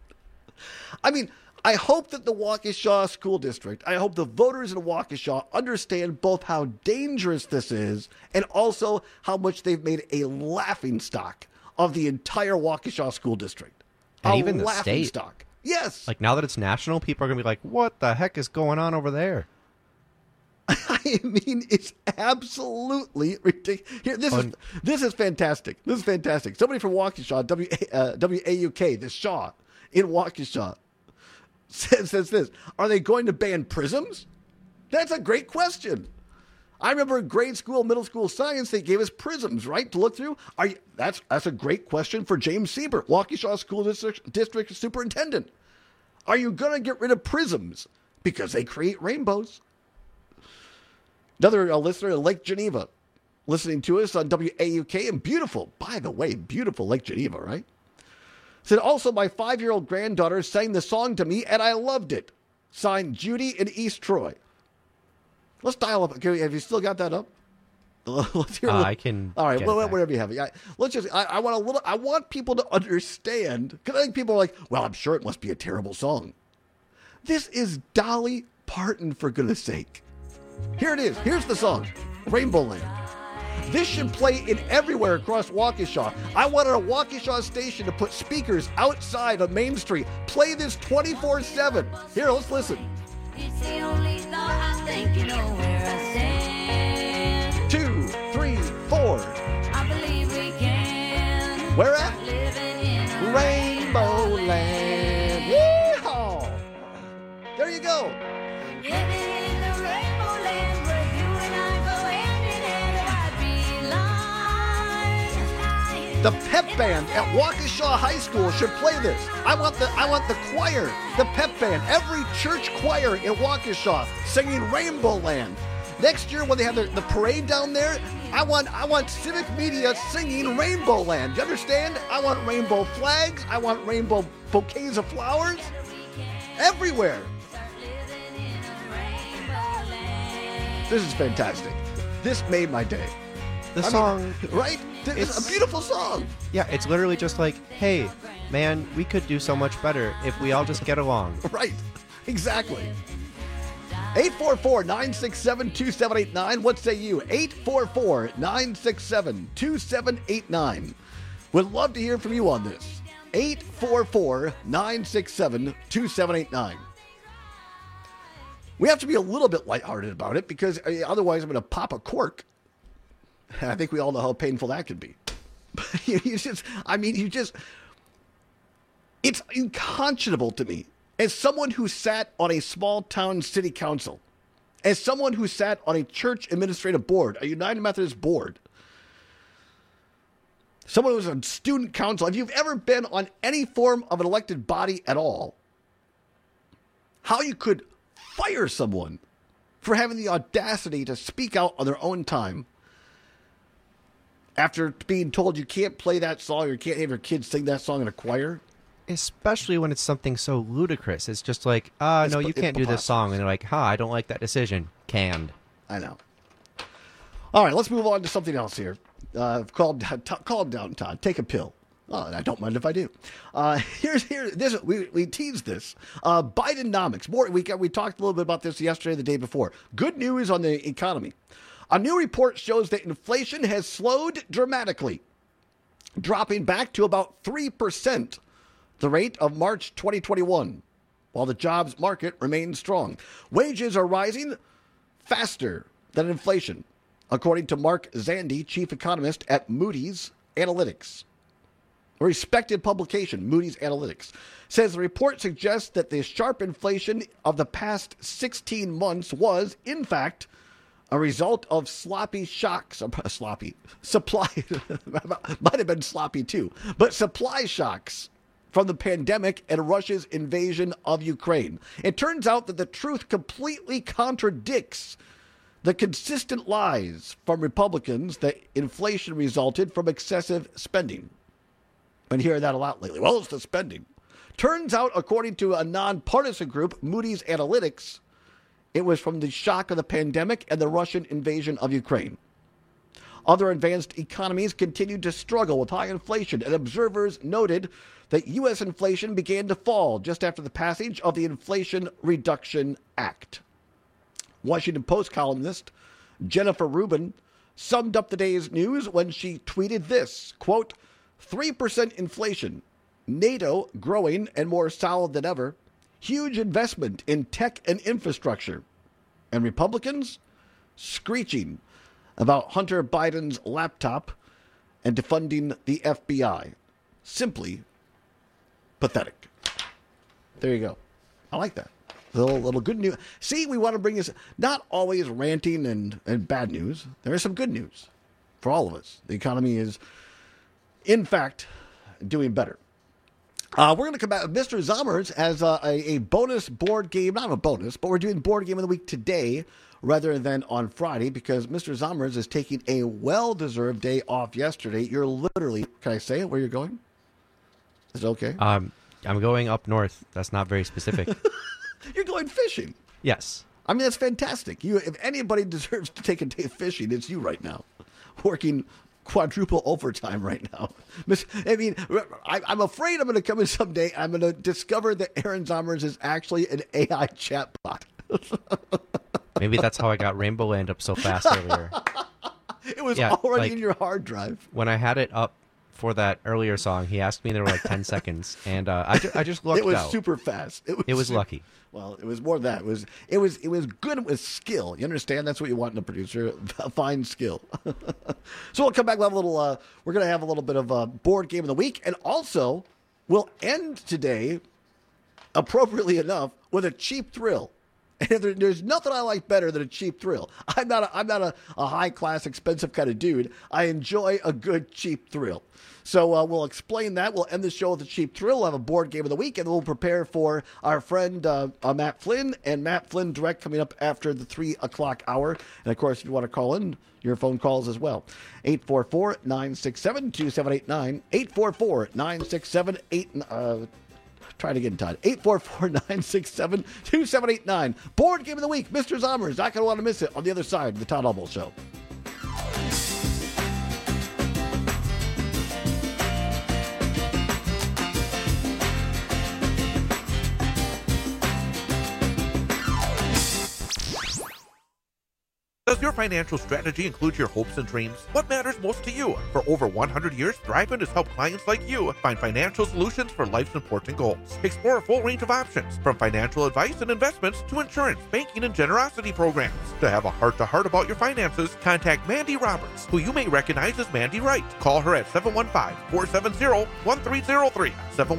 Speaker 15: I mean, I hope that the Waukesha School District, I hope the voters in Waukesha understand both how dangerous this is and also how much they've made a laughingstock of the entire Waukesha School District.
Speaker 5: And even the state.
Speaker 15: Stock. Yes.
Speaker 5: Like now that it's national, people are going to be like, what the heck is going on over there?
Speaker 15: I mean, it's absolutely ridiculous. Here, this is fantastic. This is fantastic. Somebody from Waukesha, WAUK, the Shaw in Waukesha, says this. Are they going to ban prisms? That's a great question. I remember in grade school, middle school science, they gave us prisms, right, to look through. That's a great question for James Siebert, Waukesha School District Superintendent. Are you going to get rid of prisms? Because they create rainbows. Another listener in Lake Geneva listening to us on WAUK, and beautiful, by the way, beautiful Lake Geneva, right? Said, also, my 5-year-old granddaughter sang the song to me, and I loved it. Signed, Judy in East Troy. Let's dial up. Okay, have you still got that up? Let's hear.
Speaker 5: I can.
Speaker 15: All right, whatever you have. Let's just. I want people to understand, because I think people are like, well, I'm sure it must be a terrible song. This is Dolly Parton, for goodness sake. Here it is. Here's the song, Rainbow Land. This should play in everywhere across Waukesha. I wanted a Waukesha station to put speakers outside on Main Street. Play this 24/7. Here, let's listen.
Speaker 17: It's the only thought I think you know where I stand.
Speaker 15: 2, 3, 4.
Speaker 17: I believe we can.
Speaker 15: Where at?
Speaker 17: Living in
Speaker 15: Rainbow Land. Yeehaw! There you go.
Speaker 17: Living in the rainbow land where you and I go hand in hand, right behind.
Speaker 15: The pep band at Waukesha High School should play this. I want the choir, the pep band, every church choir in Waukesha singing Rainbow Land. Next year when they have the parade down there, I want Civic Media singing Rainbow Land. You understand? I want rainbow flags. I want rainbow bouquets of flowers everywhere. This is fantastic. This made my day.
Speaker 5: The song,
Speaker 15: right? It's a beautiful song.
Speaker 5: Yeah, it's literally just like, hey, man, we could do so much better if we all just get along.
Speaker 15: Right. Exactly. 844-967-2789. What say you? 844-967-2789. Would love to hear from you on this. 844-967-2789. We have to be a little bit lighthearted about it because otherwise I'm going to pop a cork. I think we all know how painful that can be. It's unconscionable to me. As someone who sat on a small town city council, as someone who sat on a church administrative board, a United Methodist board, someone who was on student council, if you've ever been on any form of an elected body at all, how you could fire someone for having the audacity to speak out on their own time after being told you can't play that song or you can't have your kids sing that song in a choir.
Speaker 5: Especially when it's something so ludicrous. It's just like, no, you can't do this song. And they're like, I don't like that decision. Canned.
Speaker 15: I know. All right, let's move on to something else here. Calm down, Todd. Take a pill. Oh, I don't mind if I do. We teased this. Bidenomics. We talked a little bit about this yesterday, the day before. Good news on the economy. A new report shows that inflation has slowed dramatically, dropping back to about 3%, the rate of March 2021, while the jobs market remains strong. Wages are rising faster than inflation, according to Mark Zandi, chief economist at Moody's Analytics. A respected publication, Moody's Analytics, says the report suggests that the sharp inflation of the past 16 months was, in fact, a result of sloppy shocks. Supply, might have been sloppy too, but supply shocks from the pandemic and Russia's invasion of Ukraine. It turns out that the truth completely contradicts the consistent lies from Republicans that inflation resulted from excessive spending. Been hearing that a lot lately. Well, it's the spending. Turns out, according to a nonpartisan group, Moody's Analytics, it was from the shock of the pandemic and the Russian invasion of Ukraine. Other advanced economies continued to struggle with high inflation, and observers noted that U.S. inflation began to fall just after the passage of the Inflation Reduction Act. Washington Post columnist Jennifer Rubin summed up the day's news when she tweeted this, quote, 3% inflation, NATO growing and more solid than ever, huge investment in tech and infrastructure, and Republicans screeching about Hunter Biden's laptop and defunding the FBI. Simply pathetic. There you go. I like that. A little good news. See, we want to bring this, not always ranting and bad news. There is some good news for all of us. The economy is, in fact, doing better. We're going to come back. Mr. Zommers has a bonus board game, not a bonus, but we're doing board game of the week today rather than on Friday because Mr. Zommers is taking a well-deserved day off yesterday. You're literally, can I say it, where you're going? Is it okay?
Speaker 5: I'm going up north. That's not very specific.
Speaker 15: You're going fishing.
Speaker 5: Yes.
Speaker 15: I mean, that's fantastic. If anybody deserves to take a day of fishing, it's you right now, working quadruple overtime right now. I mean, I'm afraid I'm going to come in someday. I'm going to discover that Aaron Zommers is actually an AI chatbot.
Speaker 5: Maybe that's how I got Rainbow Land up so fast earlier.
Speaker 15: It was already in your hard drive.
Speaker 5: When I had it up for that earlier song, he asked me, there were like 10 seconds, and I just lucked out.
Speaker 15: It was super fast.
Speaker 5: It was lucky.
Speaker 15: Well, it was more than that. It was good with skill. You understand? That's what you want in a producer, fine skill. So we'll come back. We'll have a little. We're going to have a little bit of a board game of the week, and also we'll end today, appropriately enough, with a cheap thrill. And there's nothing I like better than a cheap thrill. I'm not a high class, expensive kind of dude. I enjoy a good cheap thrill. So we'll explain that. We'll end the show with a cheap thrill. We'll have a board game of the week, and we'll prepare for our friend Matt Flynn and Matt Flynn Direct coming up after the 3 o'clock hour. And, of course, if you want to call in, your phone calls as well. 844-967-2789. 844-967-8... Try it again, Todd. 844-967-2789. Board game of the week. Mr. Zommers. Not going to want to miss it on the other side of the Todd Albo Show.
Speaker 6: Does your financial strategy include your hopes and dreams? What matters most to you? For over 100 years, Thrivent has helped clients like you find financial solutions for life's important goals. Explore a full range of options, from financial advice and investments to insurance, banking, and generosity programs. To have a heart-to-heart about your finances, contact Mandy Roberts, who you may recognize as Mandy Wright. Call her at 715-470-1303.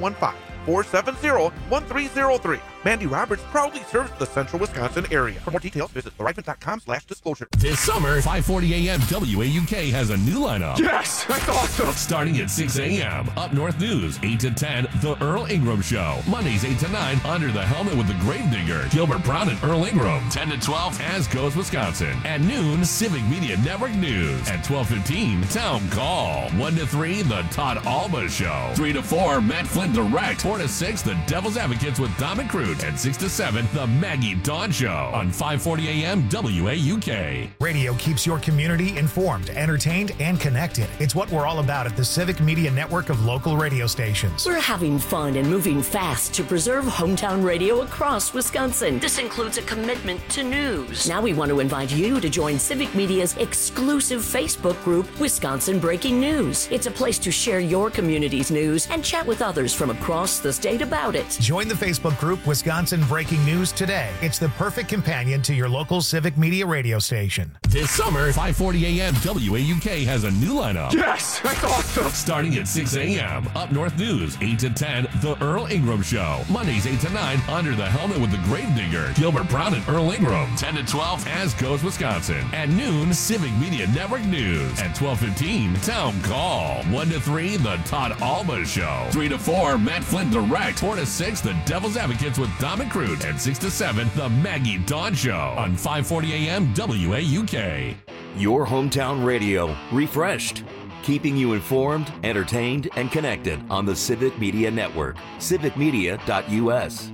Speaker 6: 715-470-1303. Mandy Roberts proudly serves the central Wisconsin area. For more details, visit thrivent.com/disclosure.
Speaker 13: This summer, 540 AM WAUK has a new lineup.
Speaker 6: Yes, that's awesome.
Speaker 13: Starting at 6 a.m. Up North News, 8 to 10, The Earl Ingram Show. Mondays, 8 to 9, Under the Helmet with the Gravedigger, Gilbert Brown and Earl Ingram. 10 to 12, As Goes Wisconsin. At noon, Civic Media Network News. At 12:15, Town Call. 1 to 3, The Todd Alba Show. 3 to 4, Matt Flynn Direct. 4 to 6, The Devil's Advocates with Dom and Cruz. Crude. And 6 to 7, The Maggie Dawn Show on 540 AM WAUK.
Speaker 1: Radio keeps your community informed, entertained, and connected. It's what we're all about at the Civic Media Network of local radio stations.
Speaker 14: We're having fun and moving fast to preserve hometown radio across Wisconsin. This includes a commitment to news. Now we want to invite you to join Civic Media's exclusive Facebook group, Wisconsin Breaking News. It's a place to share your community's news and chat with others from across the state about it.
Speaker 1: Join the Facebook group Wisconsin Breaking News today. It's the perfect companion to your local Civic Media radio station.
Speaker 13: This summer, 540 AM WAUK has a new lineup.
Speaker 1: Yes, that's awesome.
Speaker 13: Starting at 6 a.m. Up North News, 8 to 10, The Earl Ingram Show. Mondays, 8 to 9, Under the Helmet with the Gravedigger. Gilbert Brown and Earl Ingram. 10 to 12, As Goes Wisconsin. At noon, Civic Media Network News. At 12:15, Town Call. 1 to 3, The Todd Alba Show. 3 to 4, Matt Flynn Direct. 4 to 6, The Devil's Advocates with Dom McCroot. And 6 to 7, The Maggie Dawn Show on 540 AM WAUK.
Speaker 10: Your hometown radio, refreshed. Keeping you informed, entertained, and connected on the Civic Media Network. civicmedia.us.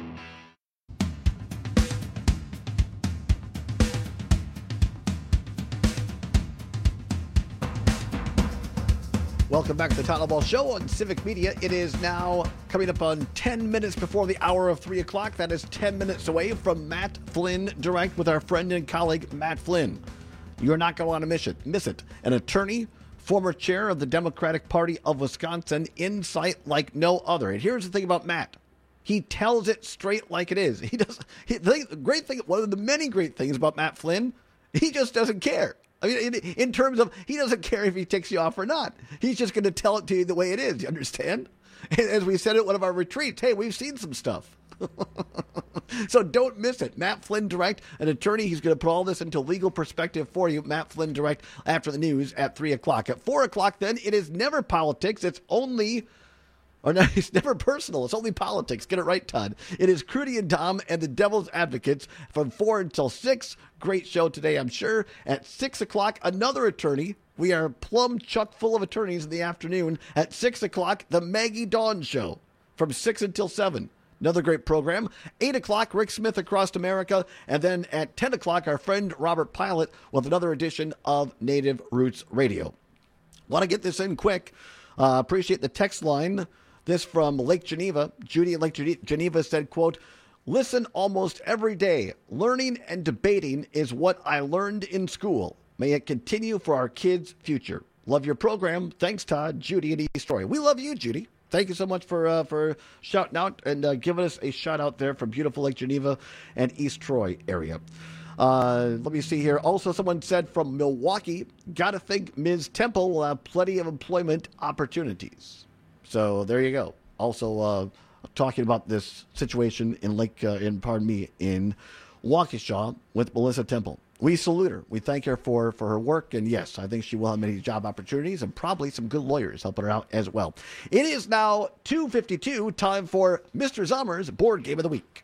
Speaker 15: Welcome back to the Todd Ball Show on Civic Media. It is now coming up on 10 minutes before the hour of 3 o'clock. That is 10 minutes away from Matt Flynn Direct with our friend and colleague, Matt Flynn. You're not going to want to miss it. An attorney, former chair of the Democratic Party of Wisconsin, insight like no other. And here's the thing about Matt. He tells it straight like it is. One of the many great things about Matt Flynn, he just doesn't care. I mean, in terms of, he doesn't care if he ticks you off or not. He's just going to tell it to you the way it is. You understand? As we said at one of our retreats, hey, we've seen some stuff. So don't miss it. Matt Flynn Direct, an attorney. He's going to put all this into legal perspective for you. Matt Flynn Direct after the news at 3 o'clock. At 4 o'clock, then, it is never politics. It's never personal. It's only politics. Get it right, Todd. It is Crudy and Dom and the Devil's Advocates from 4 until 6. Great show today, I'm sure. At 6 o'clock, another attorney. We are plumb chuck full of attorneys in the afternoon. At 6 o'clock, the Maggie Dawn Show from 6 until 7. Another great program. 8 o'clock, Rick Smith Across America. And then at 10 o'clock, our friend Robert Pilot with another edition of Native Roots Radio. Want to get this in quick. Appreciate the text line. This from Lake Geneva. Judy in Lake Geneva said, quote, "Listen almost every day. Learning and debating is what I learned in school. May it continue for our kids' future. Love your program. Thanks, Todd." Judy in East Troy. We love you, Judy. Thank you so much for shouting out and giving us a shout out there from beautiful Lake Geneva and East Troy area. Let me see here. Also, someone said from Milwaukee, gotta think Ms. Temple will have plenty of employment opportunities. So there you go. Also, talking about this situation in in Waukesha with Melissa Temple. We salute her. We thank her for her work. And yes, I think she will have many job opportunities and probably some good lawyers helping her out as well. It is now 2:52, time for Mr. Zommer's Board Game of the Week.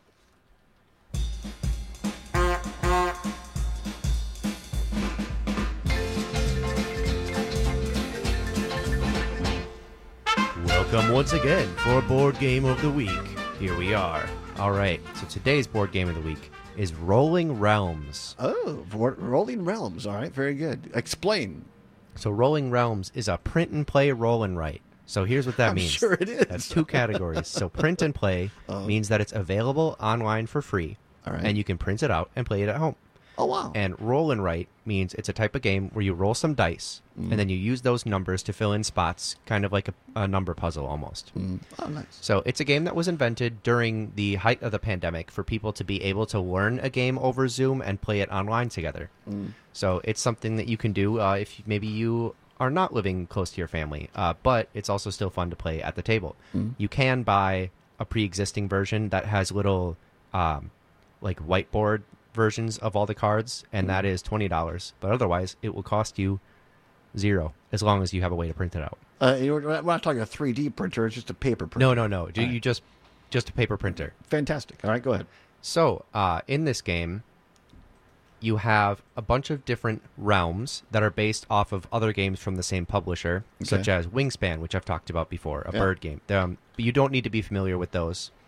Speaker 5: Welcome once again for Board Game of the Week. Here we are. All right, so today's Board Game of the Week is Rolling Realms.
Speaker 15: Oh, Rolling Realms. All right, very good. Explain.
Speaker 5: So Rolling Realms is a print and play roll and write. So here's what that
Speaker 15: I'm
Speaker 5: means.
Speaker 15: sure it is.
Speaker 5: That's two categories. So print and play means that it's available online for free.
Speaker 15: All right.
Speaker 5: And you can print it out and play it at home.
Speaker 15: Oh, wow.
Speaker 5: And roll and write means it's a type of game where you roll some dice, and then you use those numbers to fill in spots, kind of like a number puzzle almost.
Speaker 15: Oh, nice.
Speaker 5: So it's a game that was invented during the height of the pandemic for people to be able to learn a game over Zoom and play it online together. So it's something that you can do if maybe you are not living close to your family, but it's also still fun to play at the table. You can buy a pre-existing version that has little like whiteboard versions of all the cards, and that is $20. But otherwise, it will cost you $0 as long as you have a way to print it out.
Speaker 15: We're not talking a 3D printer; it's just a paper printer.
Speaker 5: No. You just a paper printer.
Speaker 15: Fantastic. All right, go ahead.
Speaker 5: So, in this game, you have a bunch of different realms that are based off of other games from the same publisher, such as Wingspan, which I've talked about before, a bird game. But you don't need to be familiar with those.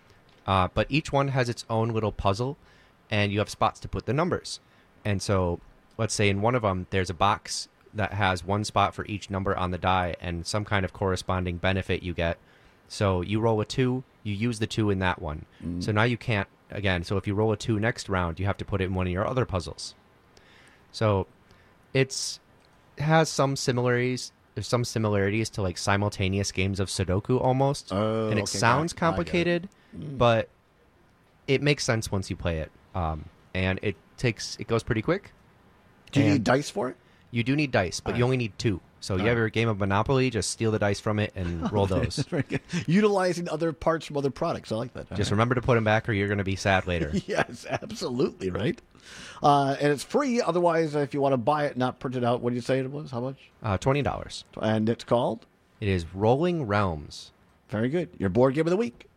Speaker 5: But each one has its own little puzzle, and you have spots to put the numbers. And so, let's say in one of them, there's a box that has one spot for each number on the die and some kind of corresponding benefit you get. So you roll a 2, you use the 2 in that one. So now you can't, again, so if you roll a 2 next round, you have to put it in one of your other puzzles. So it has some similarities. There's some similarities to like simultaneous games of Sudoku almost. And it sounds complicated, but it makes sense once you play it. And it goes pretty quick.
Speaker 15: Do you need dice for it?
Speaker 5: You do need dice, but you only need 2. So you have your game of Monopoly, just steal the dice from it and roll those.
Speaker 15: Utilizing other parts from other products. I like that.
Speaker 5: Just remember to put them back or you're going to be sad later.
Speaker 15: Yes, absolutely, right? And it's free. Otherwise, if you want to buy it, not print it out, what do you say it was? How much?
Speaker 5: $20.
Speaker 15: And it's called?
Speaker 5: It is Rolling Realms.
Speaker 15: Very good. Your board game of the week.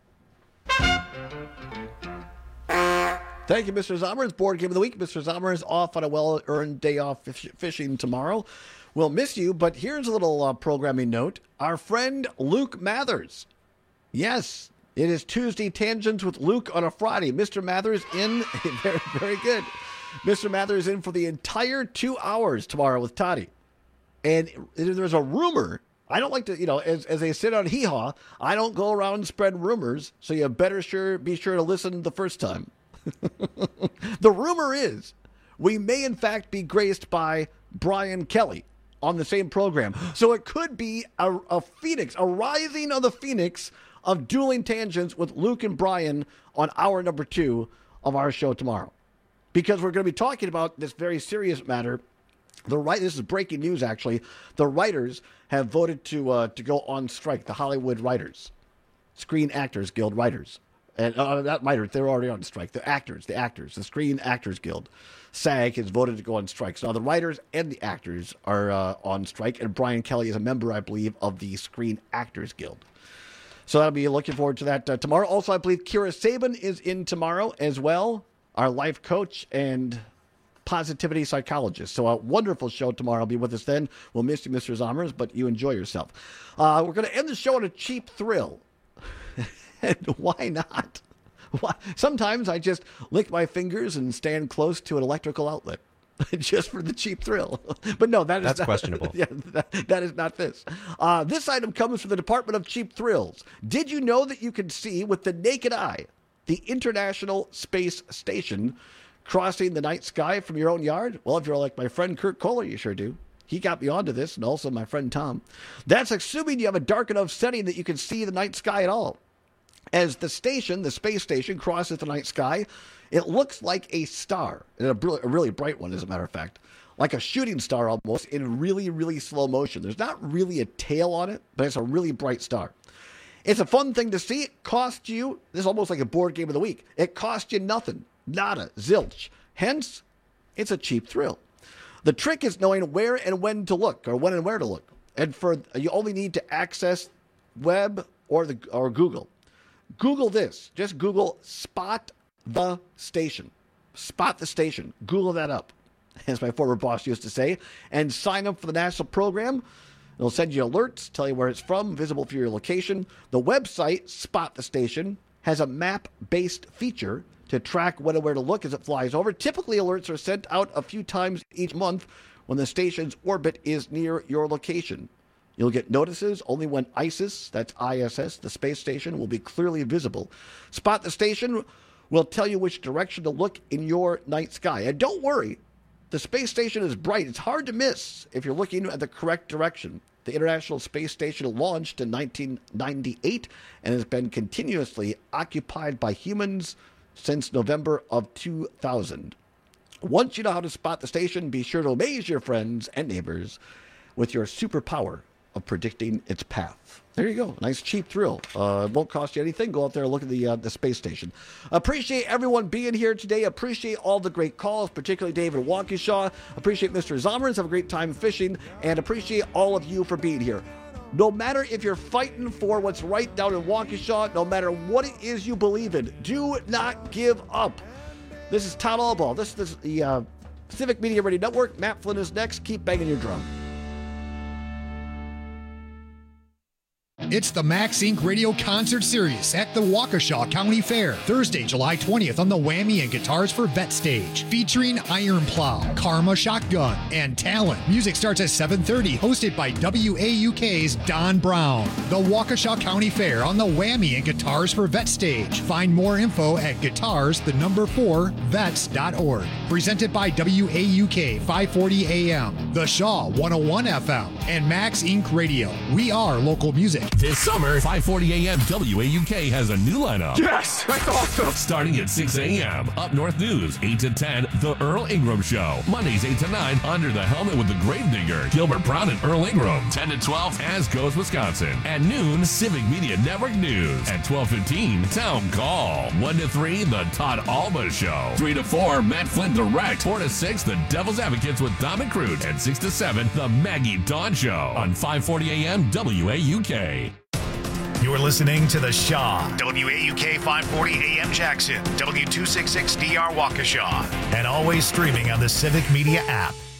Speaker 15: Thank you, Mr. Zommers. Board game of the week. Mr. Zommers off on a well-earned day off fishing tomorrow. We'll miss you, but here's a little programming note. Our friend Luke Mathers. Yes, it is Tuesday Tangents with Luke on a Friday. Mr. Mathers in. Very, very good. Mr. Mathers in for the entire 2 hours tomorrow with Toddy. And there's a rumor. I don't like to, as they sit on Hee Haw, I don't go around and spread rumors, so you better be sure to listen the first time. The rumor is we may in fact be graced by Brian Kelly on the same program. So it could be a phoenix, a rising of the phoenix of Dueling Tangents with Luke and Brian on hour number 2 of our show tomorrow. Because we're going to be talking about this very serious matter. This is breaking news, actually. The writers have voted to go on strike, the Hollywood Writers, Screen Actors Guild writers. And not writers, they're already on strike. The actors, the Screen Actors Guild, SAG, has voted to go on strike. So now the writers and the actors are on strike, and Brian Kelly is a member, I believe, of the Screen Actors Guild. So that'll be looking forward to that tomorrow. Also, I believe Kira Sabin is in tomorrow as well, our life coach and positivity psychologist. So a wonderful show tomorrow. Be with us then. We'll miss you, Mr. Zommers, but you enjoy yourself. We're going to end the show on a cheap thrill. And why not? Sometimes I just lick my fingers and stand close to an electrical outlet just for the cheap thrill. But no, that's
Speaker 5: questionable.
Speaker 15: Yeah, that is not this. This item comes from the Department of Cheap Thrills. Did you know that you can see with the naked eye the International Space Station crossing the night sky from your own yard? Well, if you're like my friend Kurt Kohler, you sure do. He got me onto this, and also my friend Tom. That's assuming you have a dark enough setting that you can see the night sky at all. As the space station, crosses the night sky, it looks like a star, and a really bright one, as a matter of fact, like a shooting star almost, in really, really slow motion. There's not really a tail on it, but it's a really bright star. It's a fun thing to see. It costs you, this is almost like a board game of the week, it costs you nothing, nada, zilch. Hence, it's a cheap thrill. The trick is knowing where and when to look, or when and where to look. And you only need to access web or Google. Google this. Just Google Spot the Station. Spot the Station. Google that up, as my former boss used to say, and sign up for the national program. It'll send you alerts, tell you where it's from, visible for your location. The website, Spot the Station, has a map-based feature to track when and where to look as it flies over. Typically, alerts are sent out a few times each month when the station's orbit is near your location. You'll get notices only when ISIS, that's ISS, the space station, will be clearly visible. Spot the Station will tell you which direction to look in your night sky. And don't worry, the space station is bright. It's hard to miss if you're looking at the correct direction. The International Space Station launched in 1998 and has been continuously occupied by humans since November of 2000. Once you know how to spot the station, be sure to amaze your friends and neighbors with your superpower of predicting its path. There you go. Nice cheap thrill. It won't cost you anything. Go out there and look at the space station. Appreciate everyone being here today. Appreciate all the great calls, particularly David Waukesha. Appreciate Mr. Zommers. Have a great time fishing. And appreciate all of you for being here. No matter if you're fighting for what's right down in Waukesha, no matter what it is you believe in, do not give up. This is Todd Allball. This is the Civic Media Radio Network. Matt Flynn is next. Keep banging your drum.
Speaker 7: It's the Max Inc. Radio Concert Series at the Waukesha County Fair, Thursday, July 20th on the Whammy and Guitars for Vet stage, featuring Iron Plow, Karma Shotgun, and Talon. Music starts at 7:30, hosted by WAUK's Don Brown. The Waukesha County Fair on the Whammy and Guitars for Vet stage. Find more info at guitars4vets.org. Presented by WAUK 540 AM, The Shaw 101 FM, and Max Inc. Radio. We are local music.
Speaker 13: This summer, 540 AM WAUK has a new lineup.
Speaker 7: Yes, that's awesome.
Speaker 13: Starting at 6 a.m., Up North News, 8 to 10, The Earl Ingram Show. Mondays, 8 to 9, Under the Helmet with the Gravedigger, Gilbert Brown and Earl Ingram. 10 to 12, As Goes Wisconsin. At noon, Civic Media Network News. At 12:15, Town Call. 1 to 3, The Todd Alba Show. 3 to 4, Matt Flynn Direct. 4 to 6, The Devil's Advocates with Dom and Crute. And 6 to 7, The Maggie Dawn Show on 540 AM WAUK.
Speaker 1: You're listening to The Shaw, WAUK 540 AM Jackson, W266DR Waukesha, and always streaming on the Civic Media app.